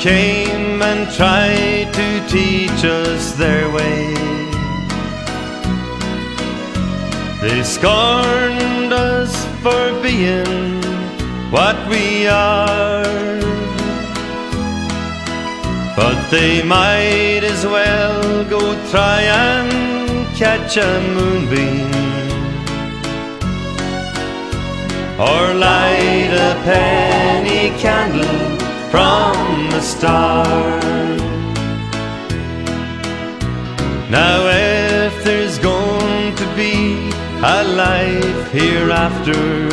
came and tried to teach us their way. They scorned us for being what we are, but they might as well go try and catch a moonbeam, or light a penny candle from the star. Now if there's going to be a life hereafter,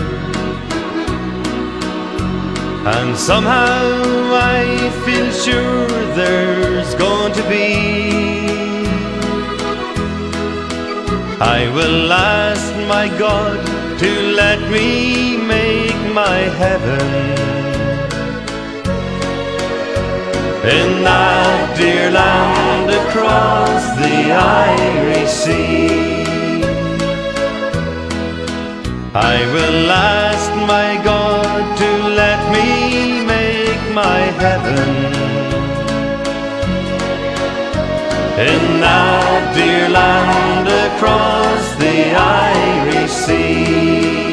and somehow I feel sure there's going to be, I will ask my God to let me make my heaven in that dear land across the Irish Sea. I will ask my God to let me make my heaven in that dear land across the Irish Sea.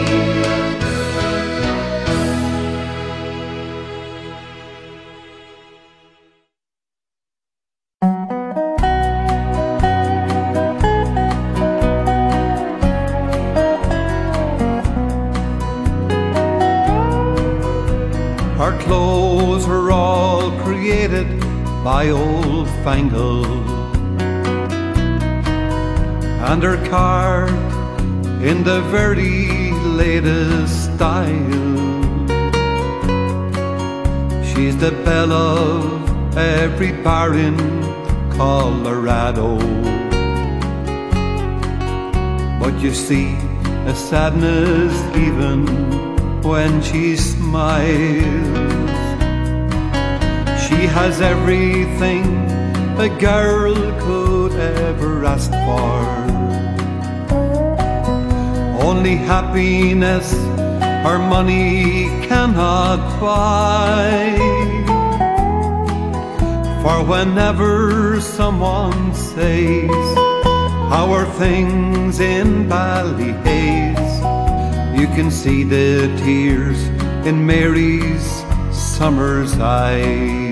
Our clothes were all created by Old Fangle, and are carved in the very latest style. She's the belle of every bar in Colorado, but you see a sadness even when she smiles. She has everything a girl could ever ask for, only happiness her money cannot buy. For whenever someone says, how are things in Ballyhaise, you can see the tears in Mary's summer's eyes.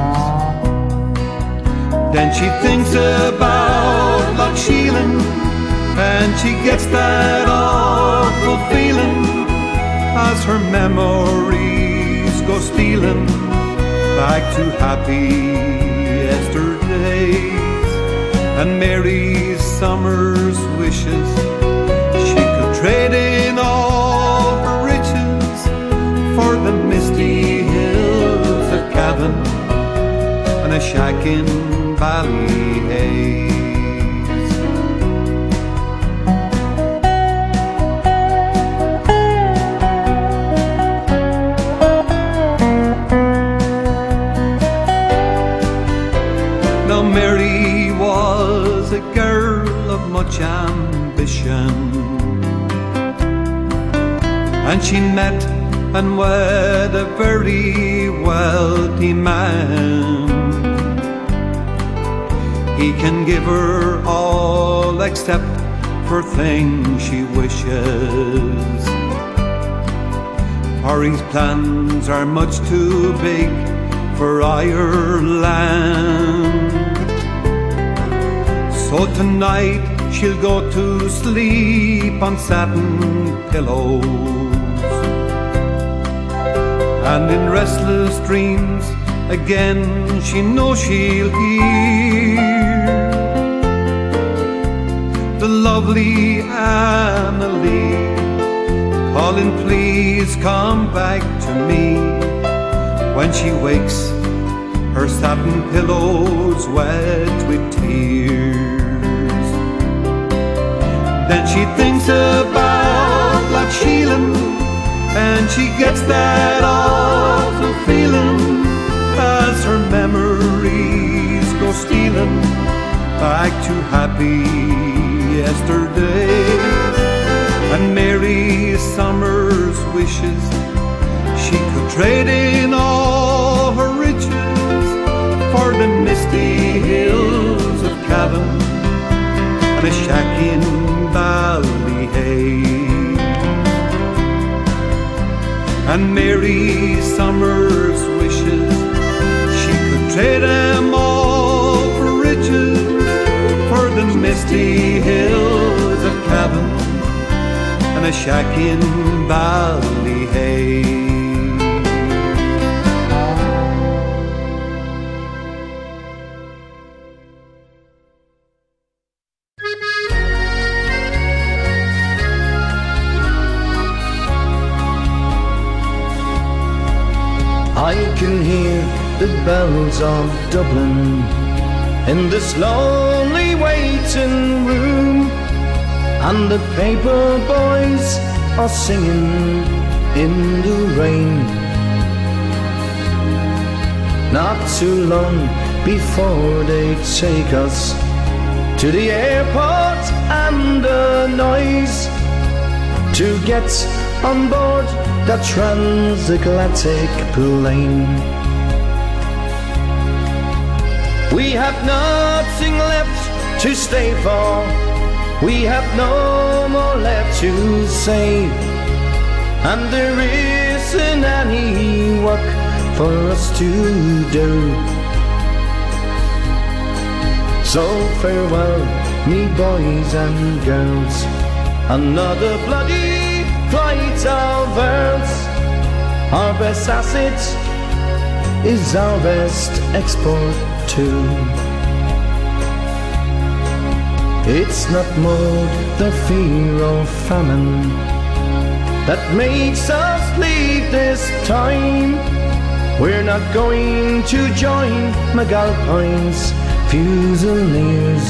Then she thinks about Loch Sheelin, and she gets that awful feeling as her memories go stealing back to happy yesterdays. And Mary's summer's wishes, she could trade in all her riches for the misty hills of Cavan and a shack in Ballyhaise. Now Mary was a girl of much ambition, and she met and wed a very wealthy man. He can give her all except for things she wishes, for his plans are much too big for Ireland. So tonight she'll go to sleep on satin pillows, and in restless dreams again she knows she'll hear the lovely Annalie calling, please come back to me, when she wakes her satin pillows wet with tears. Then she thinks about Loch Sheelin, and she gets that awful feeling as her memories go stealing back to happy yesterdays. And Mary's summer's wishes, she could trade in all her riches the misty hills of Cavan and a shack in Ballyhay. And Mary Summers wishes she could trade them all for riches, for the misty hills of Cavan and a shack in Ballyhay. I can hear the bells of Dublin in this lonely waiting room, and the paper boys are singing in the rain. Not too long before they take us to the airport and the noise to get on board that transatlantic plane. We have nothing left to stay for, we have no more left to say, and there isn't any work for us to do. So farewell, me boys and girls, another bloody flight of ours. Our best asset is our best export too. It's not more the fear of famine that makes us leave this time. We're not going to join McAlpine's Fusiliers.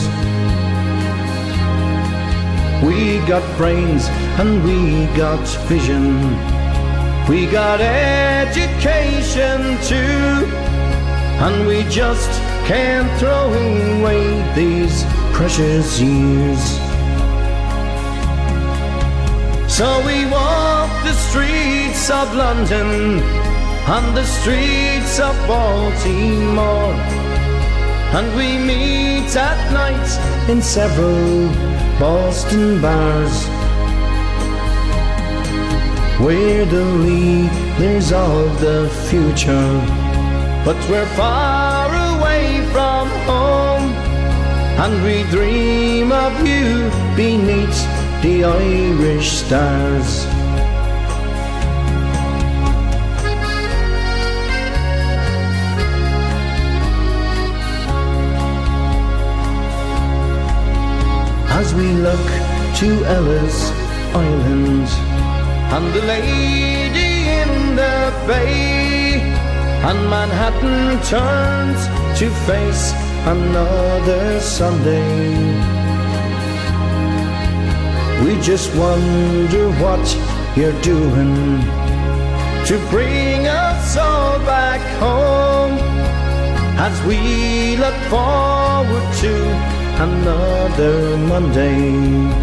We got brains and we got vision, we got education too, and we just can't throw away these precious years. So we walk the streets of London and the streets of Baltimore, and we meet at night in several Boston bars. We're the leaders of the future, but we're far away from home, and we dream of you beneath the Irish stars. As we look to Ellis Island and the lady in the bay, and Manhattan turns to face another Sunday, we just wonder what you're doing to bring us all back home, as we look forward to another Monday.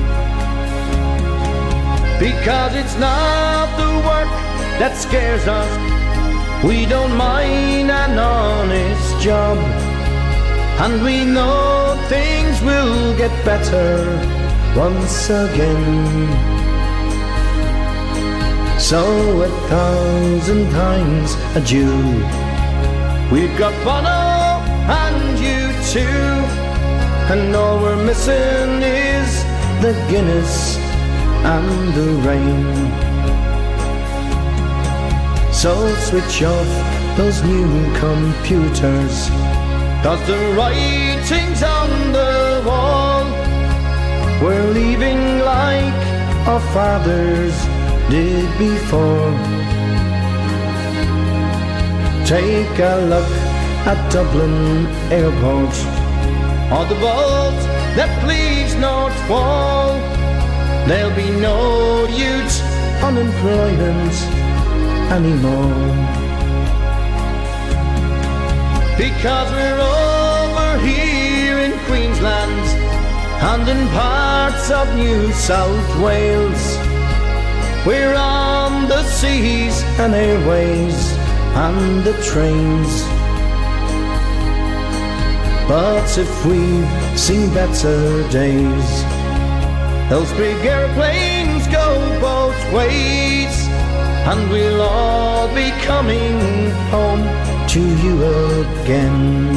Because it's not the work that scares us, we don't mind an honest job, and we know things will get better once again. So 1,000 times adieu. We've got Bono and you too, and all we're missing is the Guinness and the rain. So switch off those new computers, 'cause the writing's on the wall. We're leaving like our fathers did before. Take a look at Dublin Airport, or the boat that leaves North Wall. There'll be no youth unemployment anymore, because we're over here in Queensland and in parts of New South Wales. We're on the seas and airways and the trains. but if we've seen better days, those big airplanes go both ways, and we'll all be coming home to you again.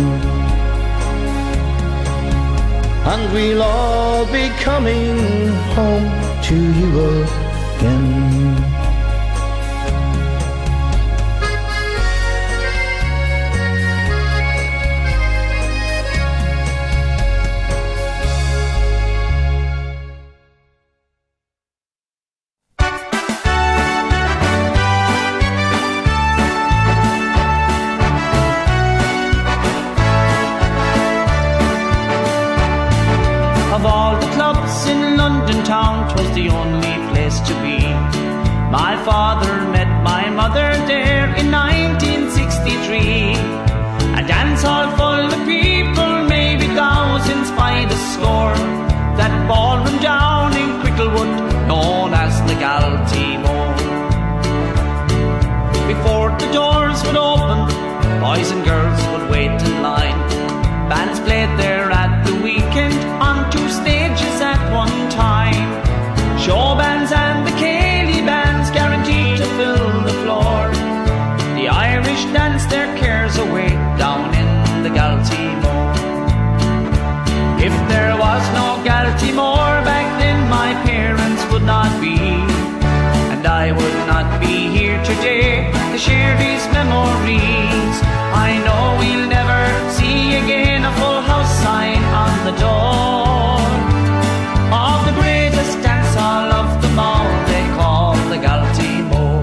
And we'll all be coming home to you again. The only place to be. My father met my mother there in 1963. A dance hall full of people, maybe thousands by the score. That ballroom down in Cricklewood, known as the Galtymore. Before the doors would open, boys and girls would wait in line. Bands played there at the weekend on 2 stages at one time. Show bands and the Cayley bands guaranteed to fill the floor. The Irish dance their cares away down in the Galtymore. If there was no Galtymore back then, my parents would not be, and I would not be here today to share these memories. I know we'll never see again a full house sign on the door of the greatest dance hall of them all, they call the Galtymore.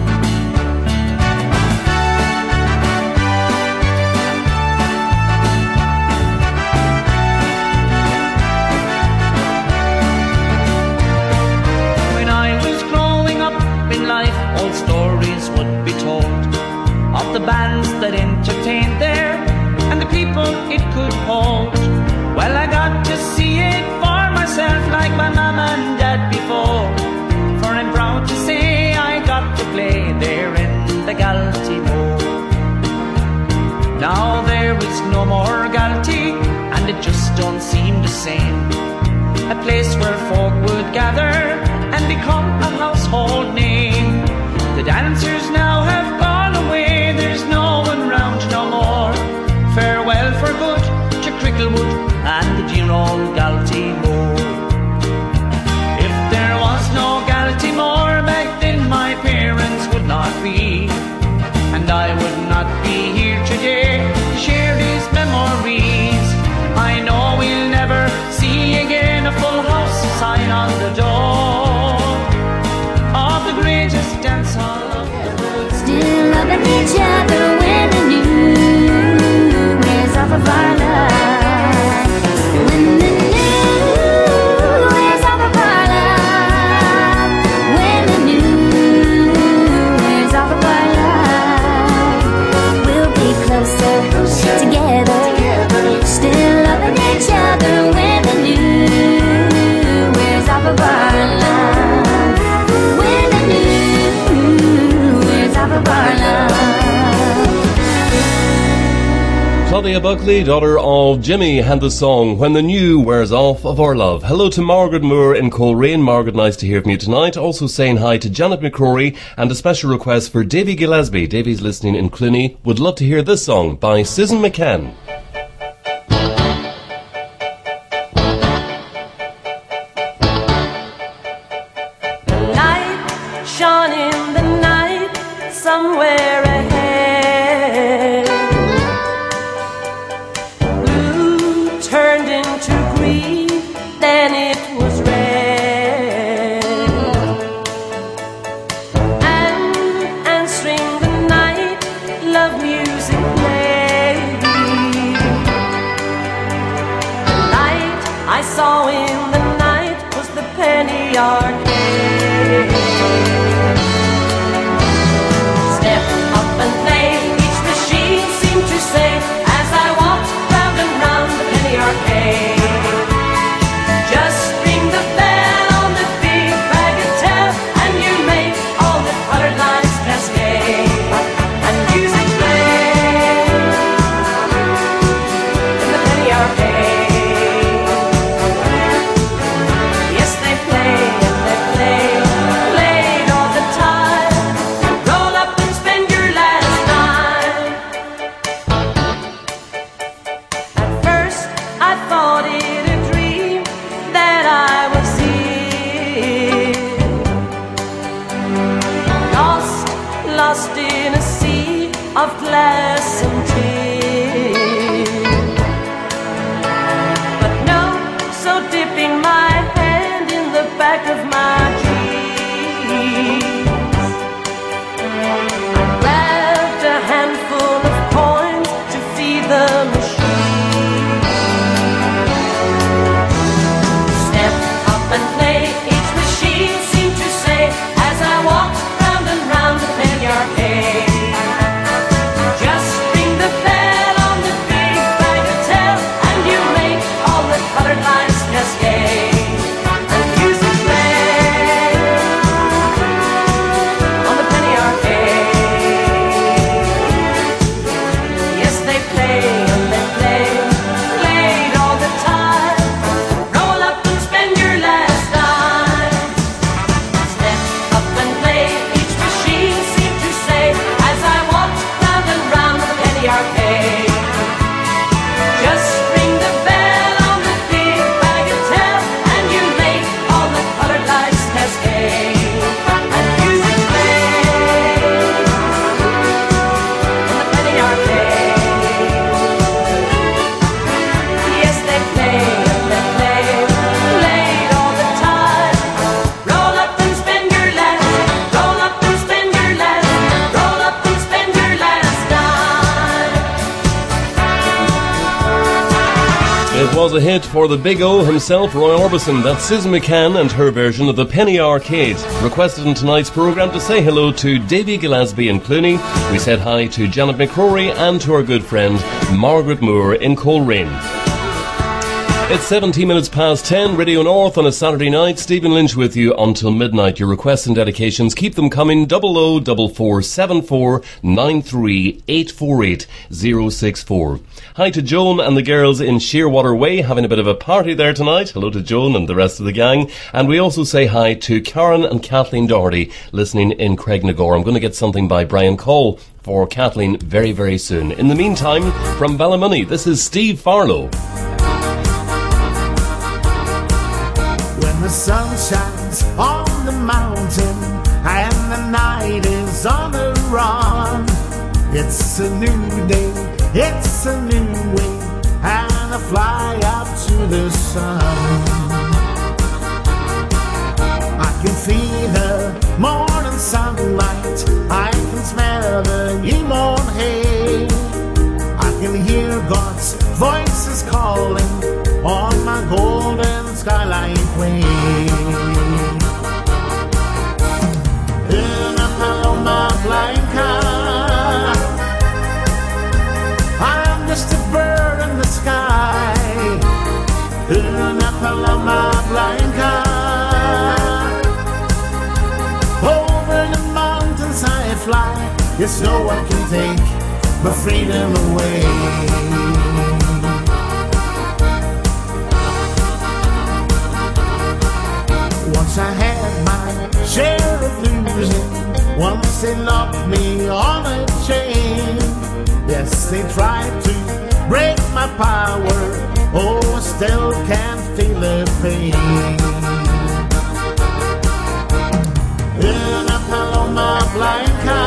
When I was growing up in life, old stories would be told of the bands that entertained there and the people it could hold. Well, I got to see it for myself like my mom and dad before, for I'm proud to say I got to play there in the Galtymore. Now there is no more Galty, and it just don't seem the same. A place where folk would gather and become a household name. The dancers now have gone away, there's no one round no more. Farewell for good to Cricklewood and the dear old Galtymore. If there was no Galtymore back then, my parents would not be, and I would not be here today to share these memories. I know we'll never see again a full house sign on the door of the greatest dance hall of the world. Still loving each other when the new wears off of our life. When the new wears off of our life. When the new wears off of our life. We'll be closer together. Still loving each other when the new wears off of our life. When the new wears off of our life. Claudia Buckley, daughter of Jimmy, and the song When the New Wears Off of Our Love. Hello to Margaret Moore in Coleraine. Margaret, nice to hear from you tonight. Also saying hi to Janet McCrory, and a special request for Davy Gillespie. Davy's listening in Cluny. Would love to hear this song by Susan McCann. Light shone in the night somewhere ahead. Blue turned into green, then it was red. And answering the night, love music played. The light I saw in the night was the penny arcade. Step up and play, each machine seemed to say, as I walked round and round the penny arcade. Just ring the bell on the big bagatelle, and you make all the colored lines cascade. And music plays in the penny It was a hit for the Big O himself, Roy Orbison. That's Susan McCann and her version of the Penny Arcade. Requested in tonight's programme to say hello to Davy Gillespie in Clooney. We said hi to Janet McCrory and to our good friend Margaret Moore in Coleraine. It's 17 minutes past 10, Radio North on a Saturday night. Stephen Lynch with you until midnight. Your requests and dedications, keep them coming. 004474 93 848 064. Hi to Joan and the girls in Shearwater Way, having a bit of a party there tonight. Hello to Joan and the rest of the gang. And we also say hi to Karen and Kathleen Doherty, listening in Craignagore. I'm going to get something by Brian Cole for Kathleen very, very soon. In the meantime, from Ballymoney, this is Steve Farlow. When the sun shines on the mountain and the night is on the run, it's a new day, it's a new way, and I fly up to the sun. I can feel the morning sunlight, I can smell the new mown hay, I can hear God's voices calling on my golden skyline way. In a Paloma Blanca, I'm just a bird in the sky. In a Paloma Blanca, over the mountains I fly. Yes, no one can take my freedom away. Once I had my share of losing. Once they locked me on a chain. Yes, they tried to break my power. Oh, I still can't feel the pain. In a Paloma Blanca,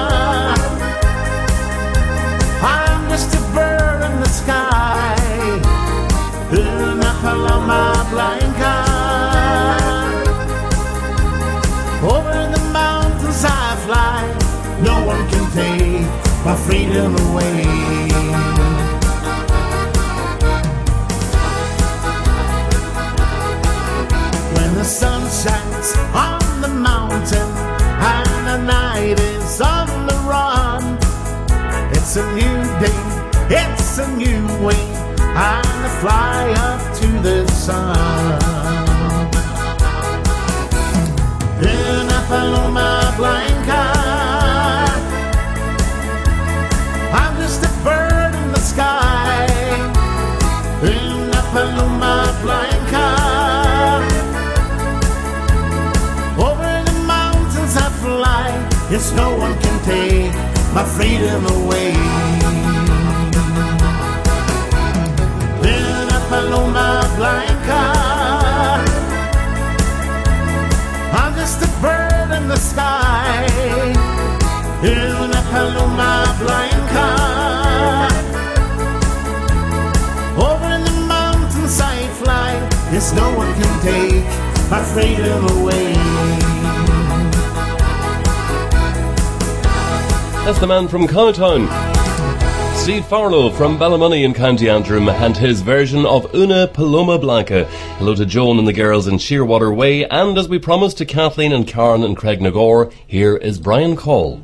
I'm just a bird in the sky. In a Paloma Blanca, over the mountains I fly. No one can take my freedom away. When the sun shines on the mountain and the night is on the run, it's a new day, it's a new way, and I fly up to the sun. In a Paloma Blanca, I'm just a bird in the sky. In a Paloma Blanca, over the mountains I fly. Yes, no one can take my freedom away. In a Paloma Blanca, I'm just a bird in the sky. In a Paloma Blanca, over the mountains I fly. Yes, no one can take my freedom away. That's the man from Cowtown, Steve Farlow from Ballymoney in County Antrim, and his version of Una Paloma Blanca. Hello to Joan and the girls in Shearwater Way, and as we promised, to Kathleen and Karen and Craignagore, here is Brian Cole.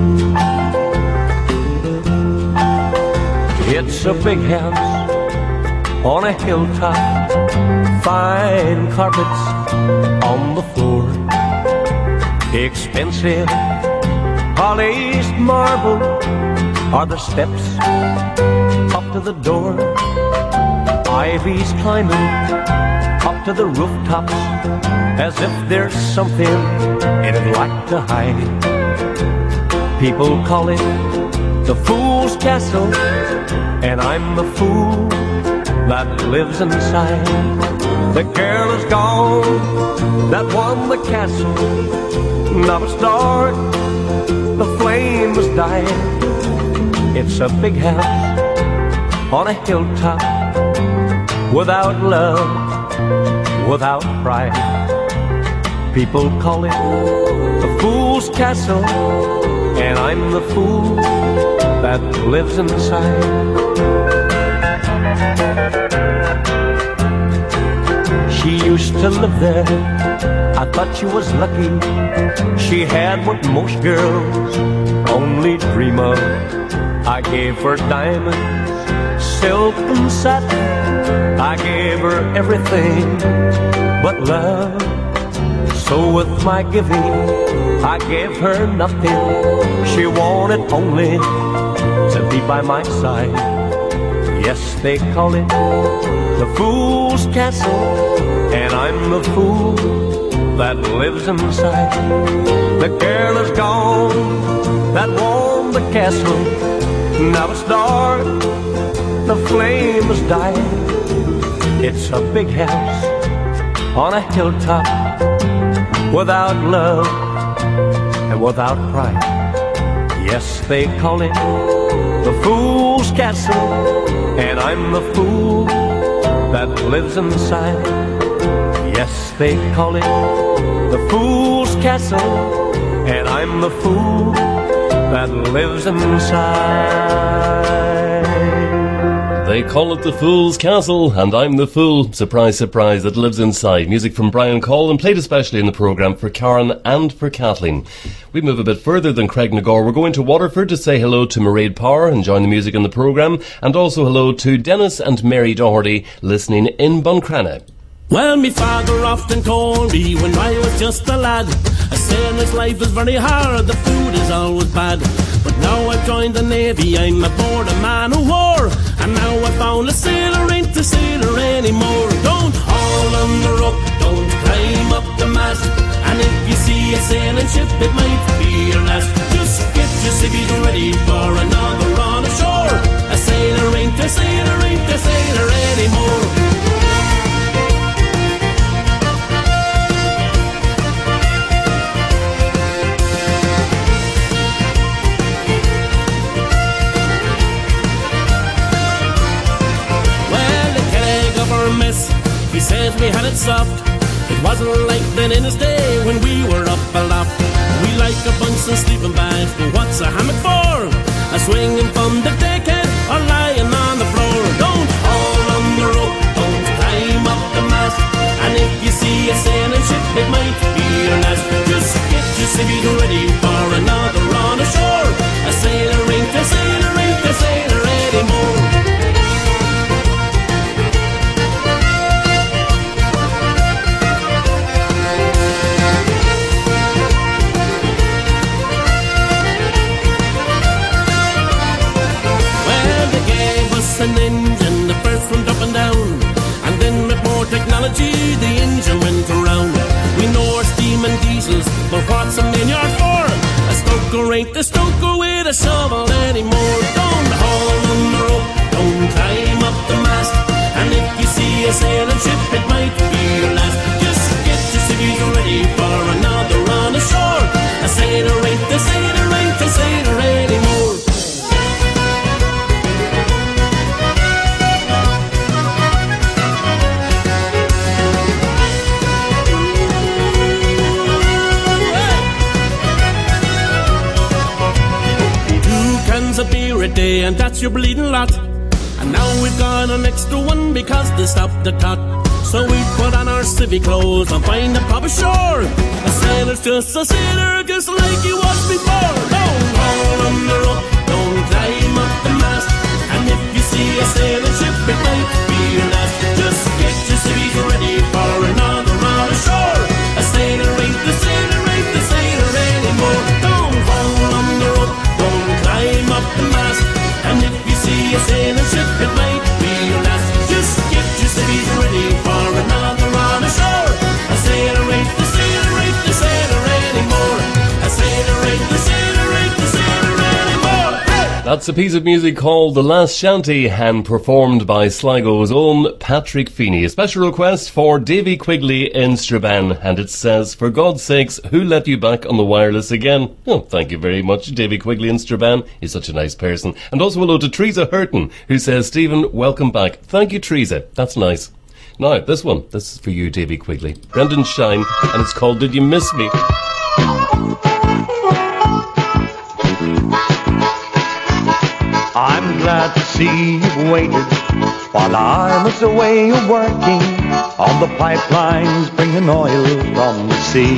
It's a big house on a hilltop, fine carpets on the floor, expensive polished marble are the steps up to the door. Ivy's climbing up to the rooftops as if there's something it'd like to hide. People call it the Fool's Castle, and I'm the fool that lives inside. The girl is gone that won the castle, not a star, the flames died. It's a big house on a hilltop, without love, without pride. People call it the Fool's Castle, and I'm the fool that lives inside. lived there. I thought she was lucky. She had what most girls only dream of. I gave her diamonds, silk and satin. I gave her everything but love. So with my giving, I gave her nothing. She wanted only to be by my side. Yes, they call it the fool's castle, and I'm the fool that lives inside. The girl is gone that warmed the castle. Now it's dark, the flame has died. It's a big house on a hilltop, without love and without pride. Yes, they call it the fool's castle, and I'm the fool that lives inside. Yes, they call it the fool's castle, and I'm the fool that lives inside. They call it the Fool's Castle, and I'm the fool, surprise, surprise, that lives inside. Music from Brian Cole, and played especially in the programme for Karen and for Kathleen. We move a bit further than Craig Nagore. We're going to Waterford to say hello to Mairead Power, enjoying the music in the programme, and also hello to Dennis and Mary Doherty, listening in Buncrana. Well, me father often told me when I was just a lad, a sailor's life is very hard, the food is always bad. But now I've joined the Navy, I'm aboard a man of war, and now I've found a sailor ain't a sailor anymore. Don't haul on the rope, don't climb up the mast, and if you see a sailing ship, it might be your last. Just get your civvies ready for another run ashore. A sailor ain't a sailor, ain't a sailor anymore. He says we had it soft. It wasn't like then in his day when we were up aloft. We like a bunch of sleeping bags, but what's a hammock for? A swinging from the deckhead or lying on the floor. Don't haul on the rope, don't climb up the mast, and if you see a sailing ship, it might be your last. Just get your civvies ready for another run ashore. A sailor ain't a sailor, ain't a sailor anymore. An engine, the first one up and down, and then with more technology the engine went around. We know our steam and diesels, but what's a milliard for? A stoker ain't a stoker with a shovel anymore. Don't haul on the rope, don't climb up the mast, and if you see a sailing ship, it might be your last. Just get your civvies ready for another run ashore. A sailor ain't a sailor, ain't a sailor anymore. A beer a day, and that's your bleeding lot. And now we've got an extra one because they stopped the tot. So we put on our civvy clothes and find a proper shore. A sailor's just a sailor, just like he was before. Don't haul on the rope, don't climb up the mast, and if you see a sailing ship, it might be your last. Just get your civvies ready for another run ashore. A sailor ain't the sailor, ain't the sailor anymore. Don't haul on the rope, don't climb up the mast, and if you see a sailing ship, it might be your last. Just get your civvies ready for another run ashore. A sailor ain't the sailor, ain't the sailor anymore. A sailor ain't the sailor, ain't the sailor anymore. Hey! That's a piece of music called The Last Shanty, and performed by Sligo's own Patrick Feeney. A special request for Davy Quigley in Strabane, and it says, for God's sakes, who let you back on the wireless again? Oh, thank you very much, Davy Quigley in Strabane. He's such a nice person. And also hello to Teresa Hurton, who says, Stephen, welcome back. Thank you, Teresa. That's nice. Now, this is for you, Davy Quigley. Brendan Shine, and it's called Did You Miss Me? I'm glad glad to see you've waited while I was away working on the pipelines bringing oil from the sea.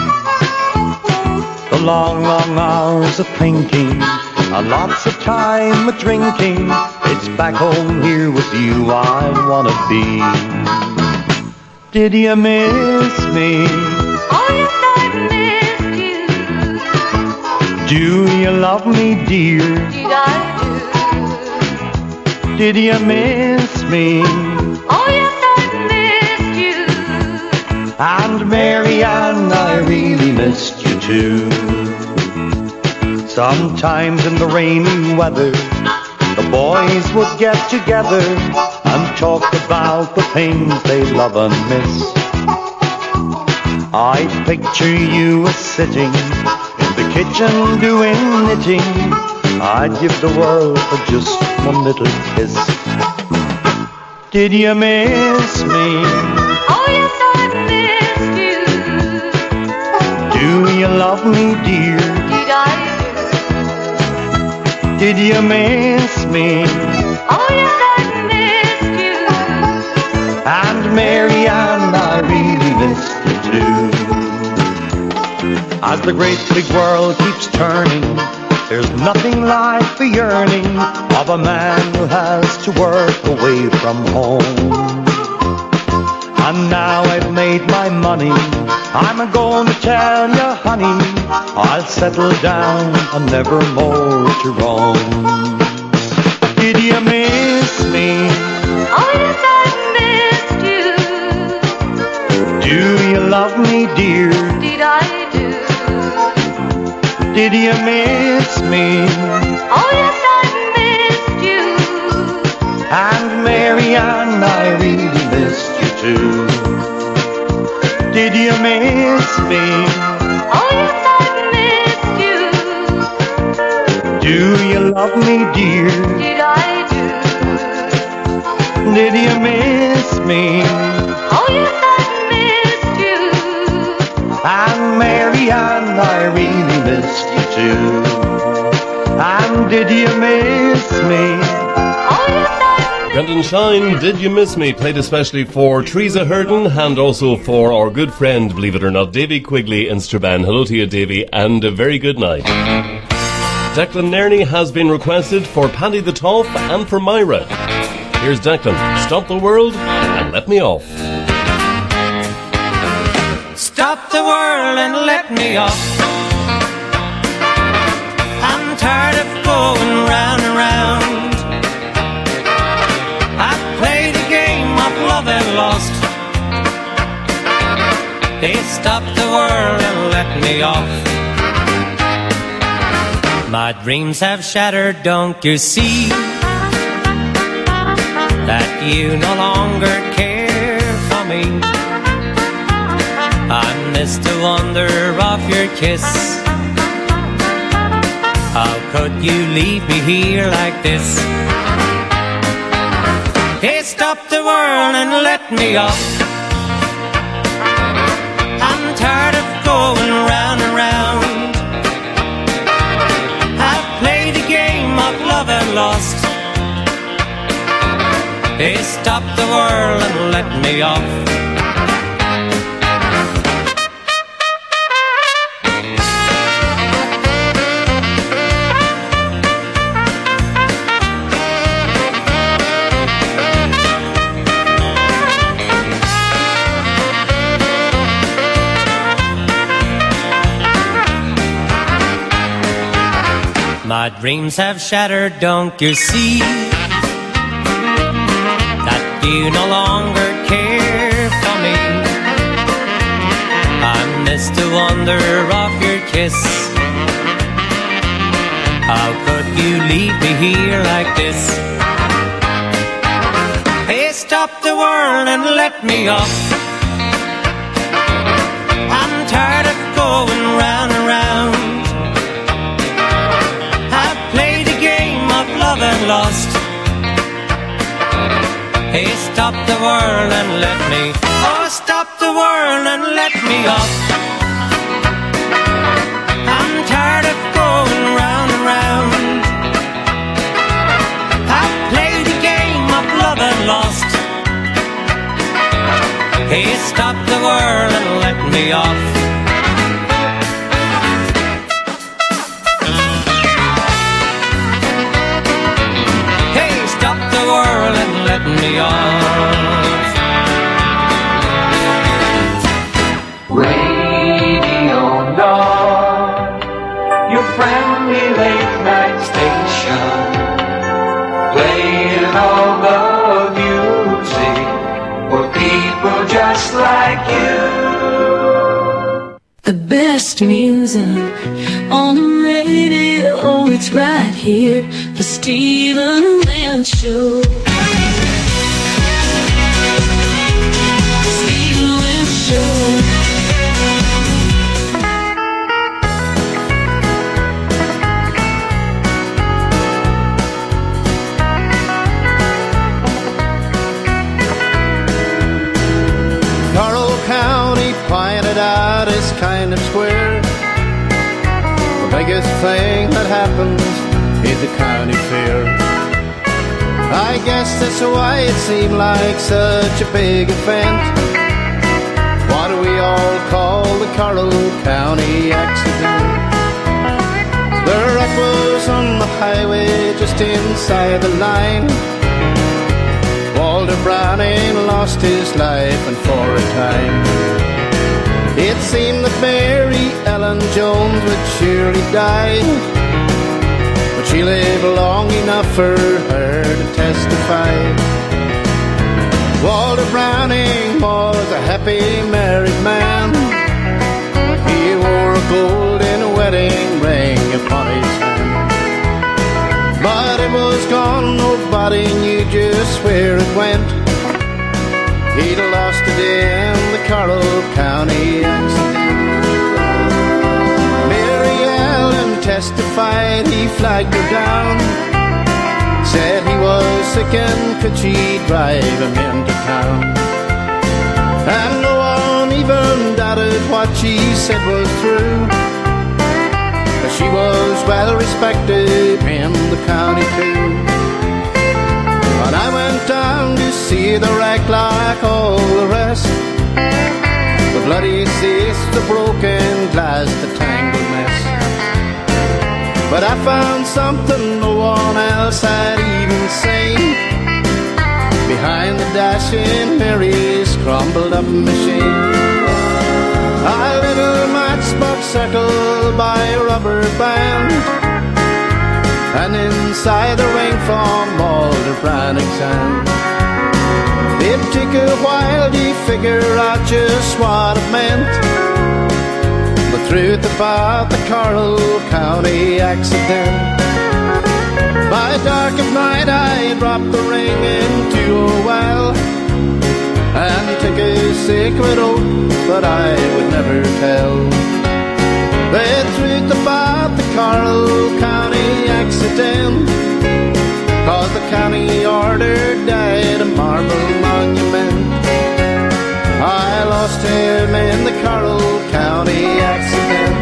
The long, long hours of thinking, and lots of time of drinking. It's back home here with you I wanna be. Did you miss me? Oh, yes, I missed you. Do you love me, dear? Did I do? Did you miss me? Oh, yes, I missed you. And Marianne, I really missed you too. Sometimes in the rainy weather, the boys would get together and talk about the things they love and miss. I picture you as sitting in the kitchen doing knitting. I'd give the world for just one little kiss. Did you miss me? Oh, yes, I missed you. Do you love me, dear? Did I do? Did you miss me? Oh, yes, I missed you. And Marianne, I really missed you too. As the great big world keeps turning, there's nothing like the yearning of a man who has to work away from home. And now I've made my money, I'm going to tell you, honey, I'll settle down and never more to roam. Did you miss me? Oh, yes, I missed you. Do you love me, dear? Did I do? Did you miss me? Oh, yes, I missed you. And Marianne, I really missed you too. Did you miss me? Oh, yes, I missed you. Do you love me, dear? Did I do? Did you miss me? Oh, yes, I missed you. And Marianne, I really missed you too. And did you miss me? Oh, yes, I Brendan Shine, Did You Miss Me? Played especially for Teresa Herden and also for our good friend, believe it or not, Davy Quigley in Strabane. Hello to you, Davy, and a very good night. Declan Nerney has been requested for Paddy the Toff and for Myra. Here's Declan, Stop the World and Let Me Off. Stop the world and let me off. I'm tired of going round and round. I've played a game of love and lost. They stop the world and let me off. My dreams have shattered, don't you see? That you no longer care for me. I miss the wonder of your kiss. How could you leave me here like this? Hey, stop the world and let me off. I'm tired of going round and round. I've played a game of love and lost. Hey, stop the world and let me off. My dreams have shattered, don't you see? That you no longer care for me. I miss the wonder of your kiss. How could you leave me here like this? Hey, stop the world and let me off. I'm tired of going round and round. And lost. Hey, stop the world and let me. Oh, stop the world and let me off. I'm tired of going round and round. I lost. Hey, stop the whirl and let me off. Hey, stop the whirl and let me off. Radio Dawn, your friendly late night station, playing all the music for people just like you. The best music on the radio, it's right here, the Stephen Lynch Show. Stephen Lynch Show. Carroll County pointed out is kind of square. The biggest thing that happens is the county fair. I guess that's why it seemed like such a big event. What do we all call the Carroll County accident? The wreck was on the highway just inside the line. Walter Browning lost his life, and for a time it seemed that Mary Ellen Jones would surely die, but she lived long enough for her to testify. Walter Browning was a happy married man. He wore a golden wedding ring upon his hand, but it was gone, nobody knew just where it went. He'd lost it in the Carroll County accident. Mary Ellen testified he flagged her down, said he was sick and could she drive him into town. And no one even doubted what she said was true, she was well respected in the county too. And I went down to see the wreck like all the rest, the bloody seats, the broken glass, the tangled mess. But I found something no one else had even seen behind the dash in Mary's crumbled up machine. A little matchbox circled by a rubber band, and inside the ring from Walter Browning's hand. It took a while to figure out just what it meant, the truth about the Carroll County accident. By dark of night I dropped the ring into a well, and took a secret oath that I would never tell. The truth about the Carroll County accident, 'cause the county ordered died a marble monument. I lost him in the Carroll County accident.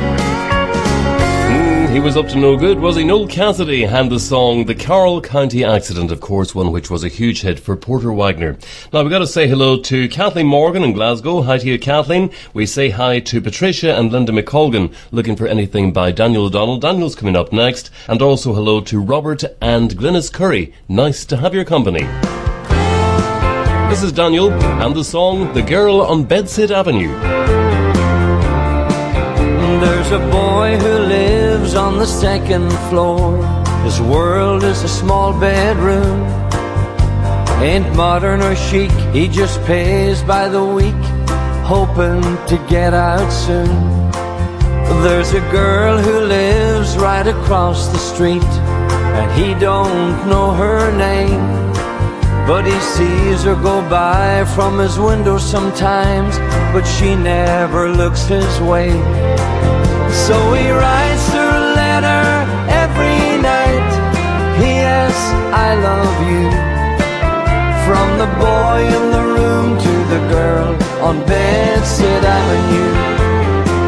He was up to no good, was he? Noel Cassidy and the song The Carroll County Accident, of course, one which was a huge hit for Porter Wagner. Now, we've got to say hello to Kathleen Morgan in Glasgow. Hi to you, Kathleen. We say hi to Patricia and Linda McColgan, looking for anything by Daniel O'Donnell. Daniel's coming up next. And also hello to Robert and Glynis Curry. Nice to have your company. This is Daniel and the song The Girl on Bedsit Avenue. There's a boy who lives on the second floor. His world is a small bedroom. Ain't modern or chic, he just pays by the week, hoping to get out soon. There's a girl who lives right across the street, and he don't know her name, but he sees her go by from his window sometimes, but she never looks his way. So he writes her a letter every night. P.S. I love you. From the boy in the room to the girl on Bedsit Avenue.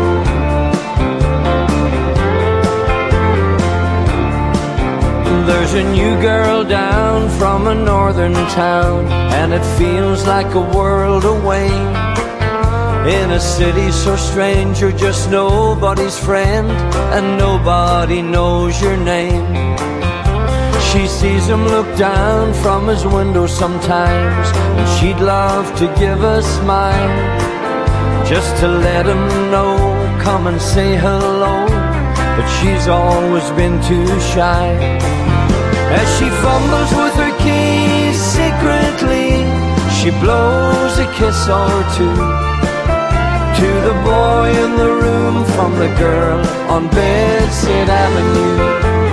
There's There's a new girl down from a northern town, and it feels like a world away. In a city so strange, you're just nobody's friend, and nobody knows your name. She sees him look down from his window sometimes, and she'd love to give a smile, just to let him know, come and say hello, but she's always been too shy. As she fumbles with her keys secretly, she blows a kiss or two to the boy in the room from the girl on Bedsit Avenue.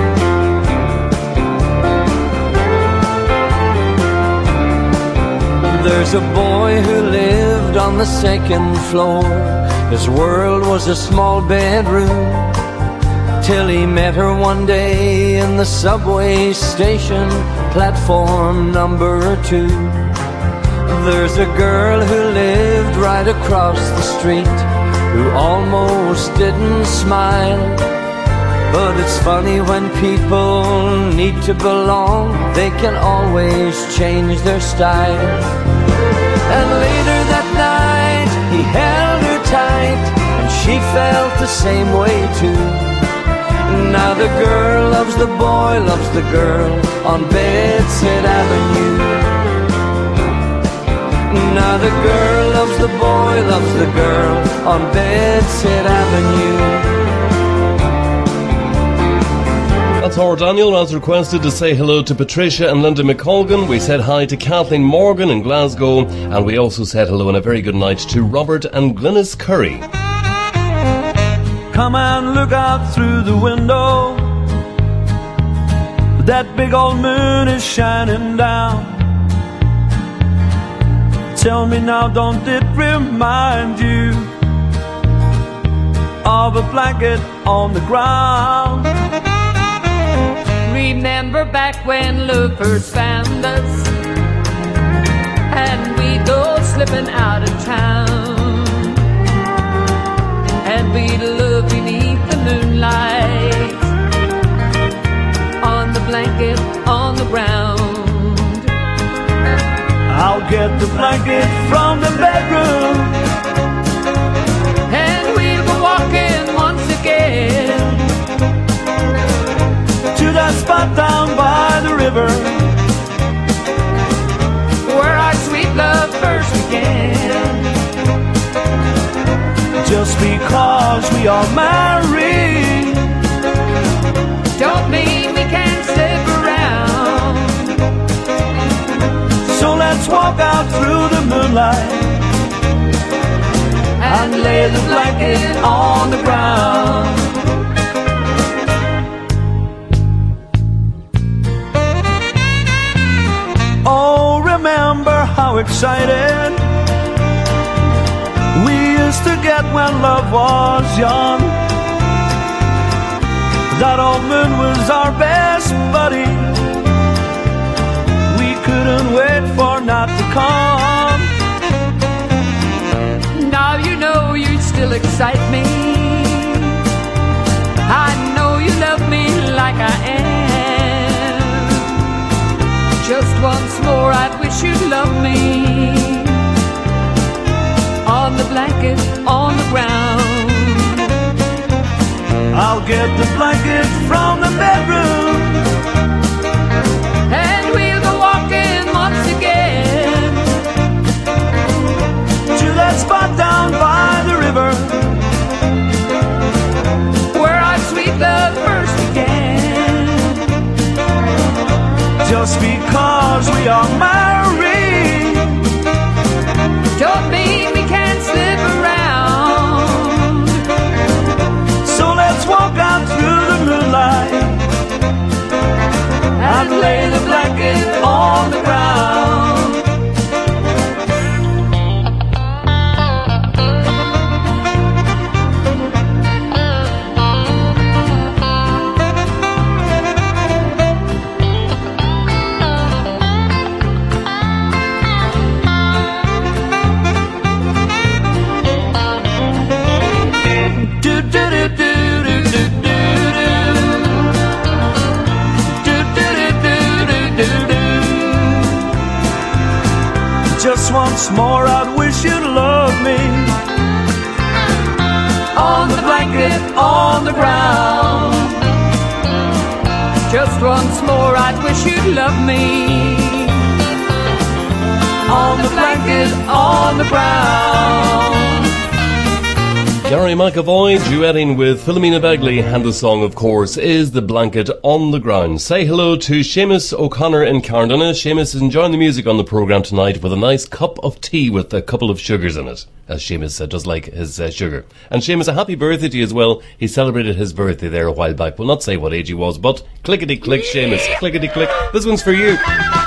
There's a boy who lived on the second floor. His world was a small bedroom, till he met her one day in the subway station, platform number 2. There's a girl who lived right across the street, who almost didn't smile. But it's funny when people need to belong, they can always change their style. And later that night he held her tight, and she felt the same way too. Now the girl loves the boy, loves the girl on Bedsit Avenue. Now the girl loves the boy, loves the girl on Bedsit Avenue. That's our Daniel as requested to say hello to Patricia and Linda McColgan. We said hi to Kathleen Morgan in Glasgow, and we also said hello and a very good night to Robert and Glynis Curry. Come and look out through the window. That big old moon is shining down. Tell me now, don't it remind you of a blanket on the ground? Remember back when love first found us, and we'd go slipping out of town, and we'd love beneath the moonlight, on the blanket on the ground. I'll get the blanket from the bedroom, and we'll go walking once again to that spot down by the river, where our sweet love first began. Just because we are married don't mean we can't slip around. So let's walk out through the moonlight and lay the blanket on the ground. Oh, remember how excited we used to get when love was young. That old moon was our best buddy. We couldn't wait for night to come. Now you know you still excite me. I know you love me like I am. Just once more I'd wish you'd love me, on the blanket, on the ground. I'll get the blanket from the bedroom, and we'll go walking once again to that spot down by the river, where our sweet love first began. Just because we are married don't mean we can't slip around. So let's walk out through the moonlight just once more I'd wish you'd love me. On the blanket, on the ground. Just once more I'd wish you'd love me. On the blanket, on the ground. Gary McAvoy duetting with Philomena Begley, and the song, of course, is The Blanket on the Ground. Say hello to Seamus O'Connor in Carndonagh. Seamus is enjoying the music on the programme tonight with a nice cup of tea with a couple of sugars in it, as Seamus does like his sugar. And Seamus, a happy birthday to you as well. He celebrated his birthday there a while back. We'll not say what age he was, but clickety-click, Seamus, clickety-click. This one's for you.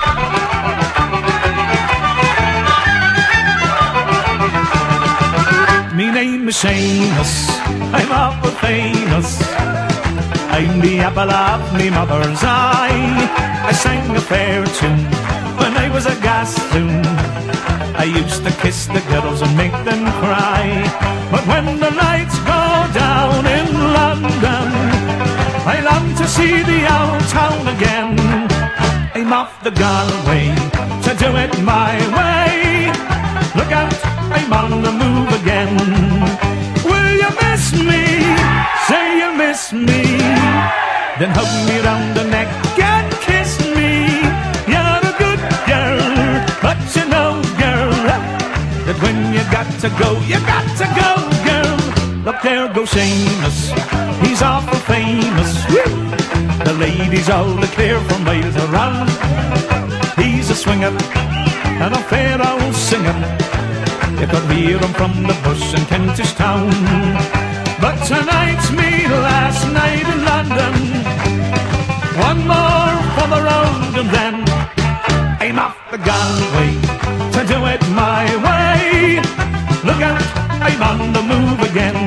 Me name is Seamus, I'm awful famous. I'm the apple of me mother's eye. I sang a fair tune when I was a gossoon. I used to kiss the girls and make them cry. But when the lights go down in London, I long to see the old town again. I'm off the Galway to do it my way. Look out, I'm on the move again. Will you miss me? Say you miss me. Then hug me round the neck and kiss me. You're a good girl, but you know, girl, that when you got to go, you got to go, girl. Look, there goes Seamus, he's awful famous. The ladies all declare for miles around. He's a swinger and a fair old singer. You could hear him from the bush in Kentish Town. But tonight's me last night in London. One more for the road and then I'm off the Galway to do it my way. Look out, I'm on the move again.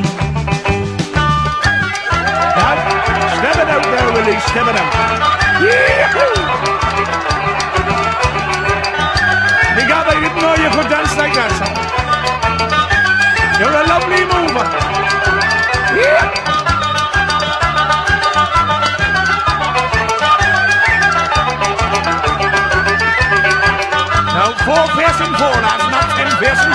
Now, step it out there, Willie, step it out. Yee-hoo! God, I didn't know you could dance like that, son. You're a lovely mover. Yeah. Now, 4 facing 4, lads, not 10 facing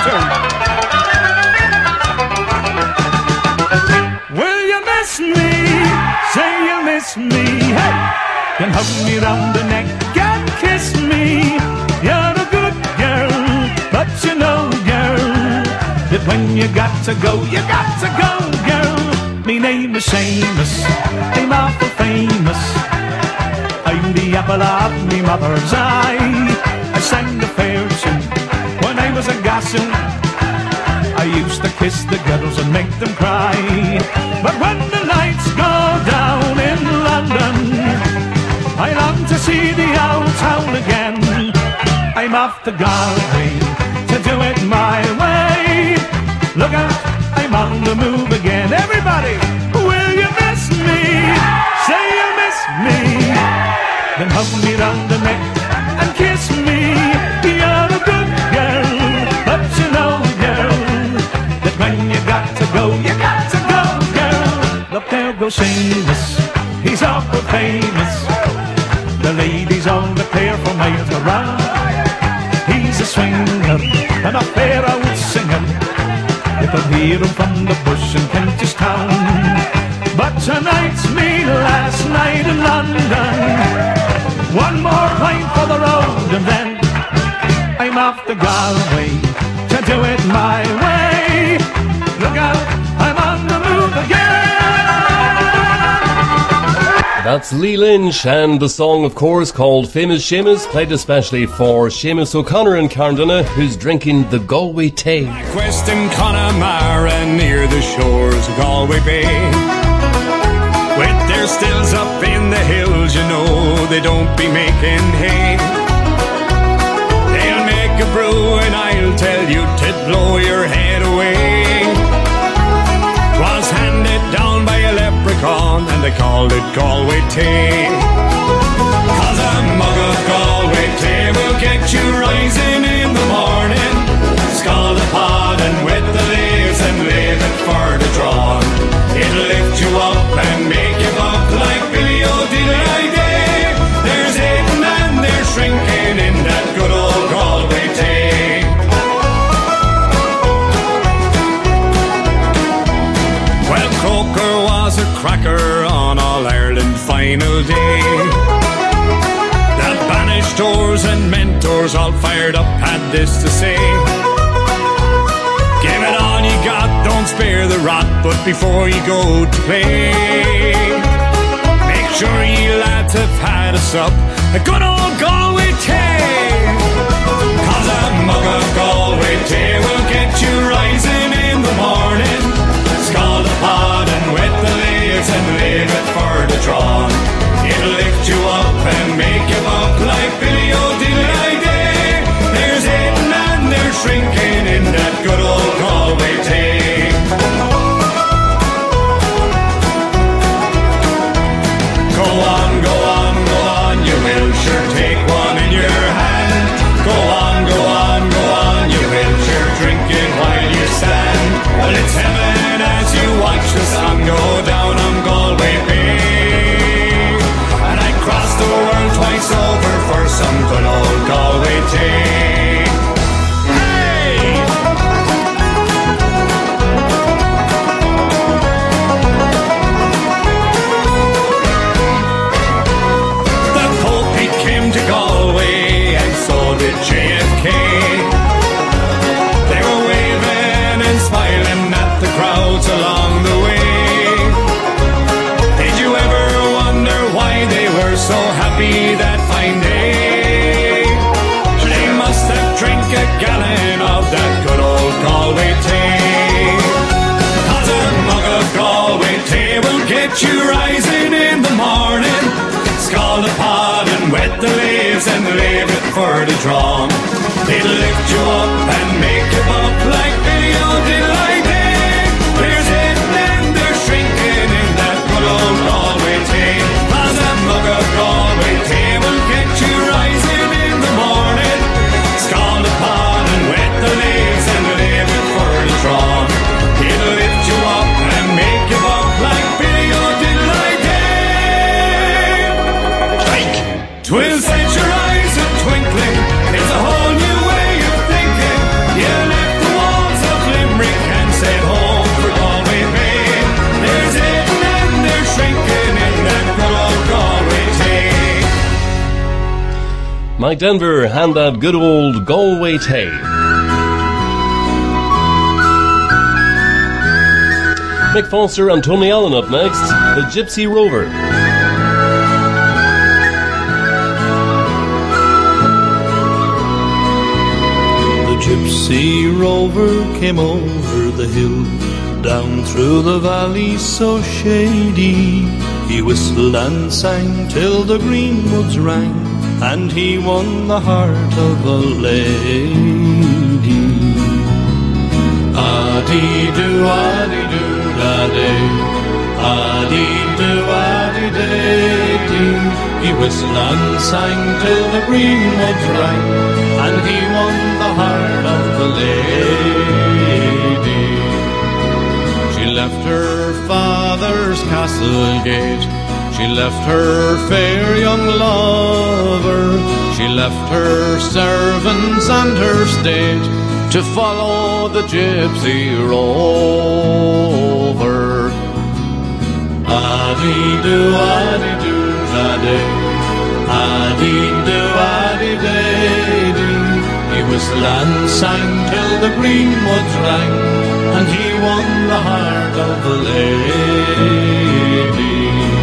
2. Will you miss me? Say you miss me. Hey, then hug me round the neck and kiss me. You're a good girl, but you know, girl, that when you got to go, you got to go, girl. Me name is Seamus, I'm awful famous. I'm the apple of me mother's eye. I sang the fair tune when I was a gossoon. I used to kiss the girls and make them cry. But when the lights go down in London, I long to see the old town again. I'm off to Galway to do it my way. Look out, I'm on the move again. Everybody, will you miss me? Say you miss me. Then hug me round the neck and kiss me. You're a good girl, but you know, girl, that when you got to go, you got to go, girl. Look, there goes Seamus, he's awful famous. The ladies all declare for miles around. He's a swinger and a fair old singer. You can hear him from the bush in Kentish Town. But tonight's me last night in London. One more pint for the road and then I'm off to Galway to do it my way. Look out, I'm on the move again. That's Lee Lynch, and the song, of course, called Famous Seamus, played especially for Seamus O'Connor in Carndonagh, who's drinking the Galway tea. West in Connemara, near the shores of Galway Bay, with their stills up in the hills, you know they don't be making hay. They'll make a brew and I'll tell you to blow your head away. 'Twas handed down by a leprechaun and they called it Galway tea. 'Cause a mug of Galway tea will get you rising in the morning. Scald the pot and wet the leaves and leave it for the drawn. It'll lift you up and make you buck like Billy O'Diddley-Day. There's eating and there's shrinking in that good old Galway tea. cracker on All Ireland final day. The banished doors and mentors all fired up had this to say: give it all you got, don't spare the rot, but before you go to play, make sure you lads have had a sup, a good old Galway tay. 'Cause a mug of Galway tay will get you rising in the morning. Scald the pot and wet the leaves and leave it for the drawn. It'll lift you up and make you up like Billy O'Diddley-Day. There's eating and there's shrinking in that good old Galway tay. Go on, go on, go on, you will sure take one in your hand. Go on, go on, go on, you will sure drink it while you stand. Well, it's heaven as you watch the sun go down on Galway Bay. And I crossed the world twice over for some good old Galway tay. Hey! The Pope, he came to Galway, and so did JFK. They were waving and smiling at the crowds along the way. Did you ever wonder why they were so happy that fine day? They must have drank a gallon of that good old Galway tay. 'Cause a mug of Galway tay will get you rising in the morning. Scald the pot and wet the leaves and leave it for the drawn. It'll lift you up and make you up like Billy O'Diddley-Day. There's it and there's shrinking in that good old Galway tay. 'Cause a mug of Galway tay will get you rising in the morning. Scald the pot and wet the leaves and leave it for the drawn. It'll lift you up and make you up like Billy O'Diddley-Day. Drink! 'Twill set your eyes a twinkling. It's a whole new way of thinking. You left the walls of Limerick and set home for Galway Bay. There's eating and there's shrinking in that good old Galway tay. Mike Denver and that good old Galway tay. Mick Foster and Tony Allen up next, the Gypsy Rover. The Gypsy Rover came over the hill, down through the valley so shady. He whistled and sang till the greenwoods rang, and he won the heart of a lady. Ah-dee-doo, ah-dee-doo, da-day, ah-dee-doo, ah-dee-day-dee. He whistled and sang till the greenwoods rang, and he won the heart of the lady. She left her father's castle gate, she left her fair young lover, she left her servants and her state to follow the Gypsy Rover. Ah-dee-doo, ah-dee-doo, da-day, ah-dee-doo, ah-dee-day-dee. He whistled and sang till the greenwoods rang, and he won the heart of the lady.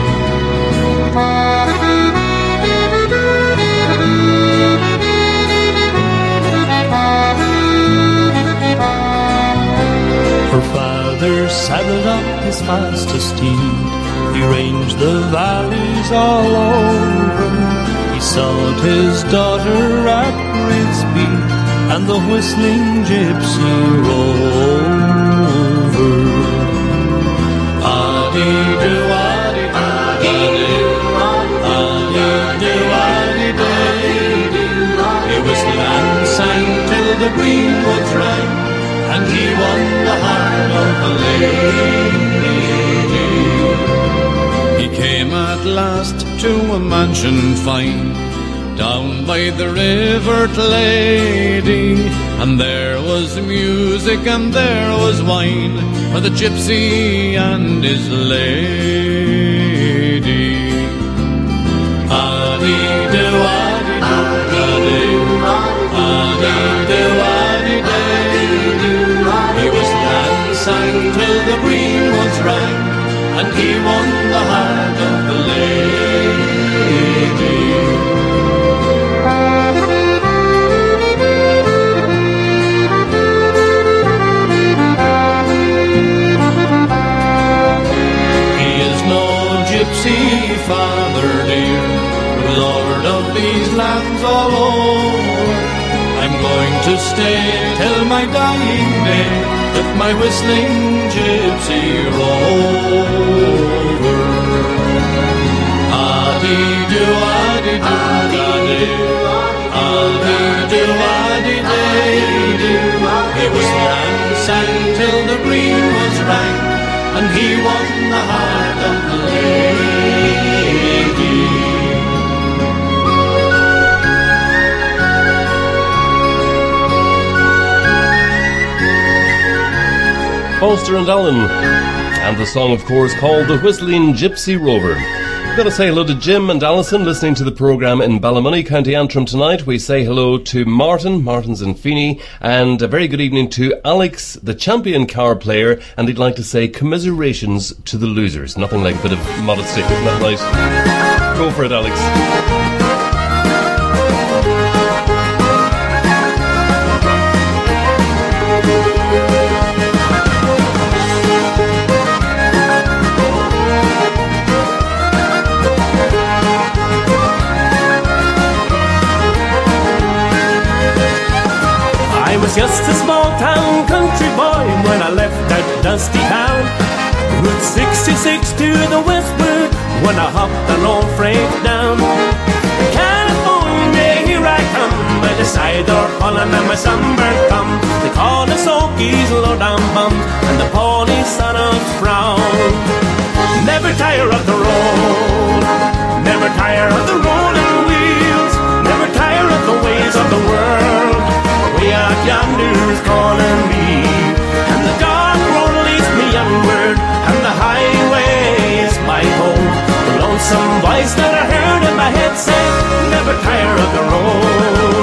Her father saddled up his fastest steed, he ranged the valleys all over. He sought his daughter at great speed, and the whistling Gypsy Rover. Ah-dee-doo, ah-dee-doo, ah-dee-doo, ah-dee-doo, ah-dee-day-doo. He whistled and sang till the greenwoods rang, and he won the heart of the lady. He came at last to a mansion fine, Down by the river lady, and there was music and there was wine for the gypsy and his lady. Addy-do, addy-do, addy-do, addy-do. He was dancing till the green was rang, and he won the heart of the lady. Gypsy father dear, Lord of these lands all over, I'm going to stay till my dying day with my whistling gypsy rover. Addy-do, addy-do, addy-do, addy-do. He was dancing till the green was rang, and he won the heart of the lady. Foster and Allen, and the song, of course, called The Whistling Gypsy Rover. We've got to say hello to Jim and Alison listening to the programme in Ballymoney, County Antrim tonight. We say hello to Martin's in Feeney, and a very good evening to Alex, the champion car player, and he'd like to say commiserations to the losers. Nothing like a bit of modesty, isn't that right? Go for it, Alex. Just a small town country boy when I left that dusty town. Route 66 to the westward when I hopped an old freight down. California, here I come, by the side door calling and my sunburned thumb. They call us Okies, low down bums, and the police on us frown. Never tire of the road, never tire of the rolling wheels, never tire of the ways of the world. Way out yonder's calling me, and the dark road leads me onward, and the highway is my home. The lonesome voice that I heard in my head said, never tire of the road.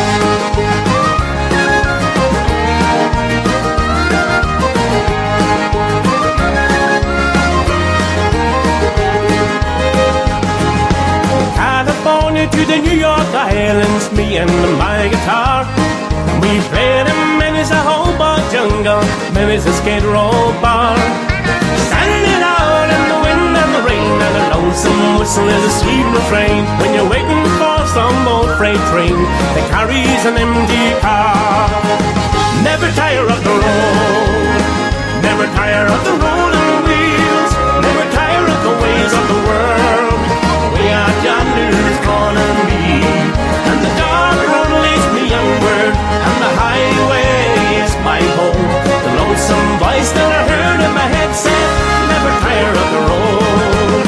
California to the New York Islands, me and my guitar. We played in many's a Hobart jungle, many's a Skid Row bar. Standing out in the wind and the rain, and a lonesome whistle is a sweet refrain. When you're waiting for some old freight train that carries an empty car. Never tire of the road, never tire of the rolling wheels, never tire of the ways of the world. Way out yonder's calling me, and the dark road leads me onward, and the highway is my home. The lonesome voice that I heard in my head said, never tire of the road.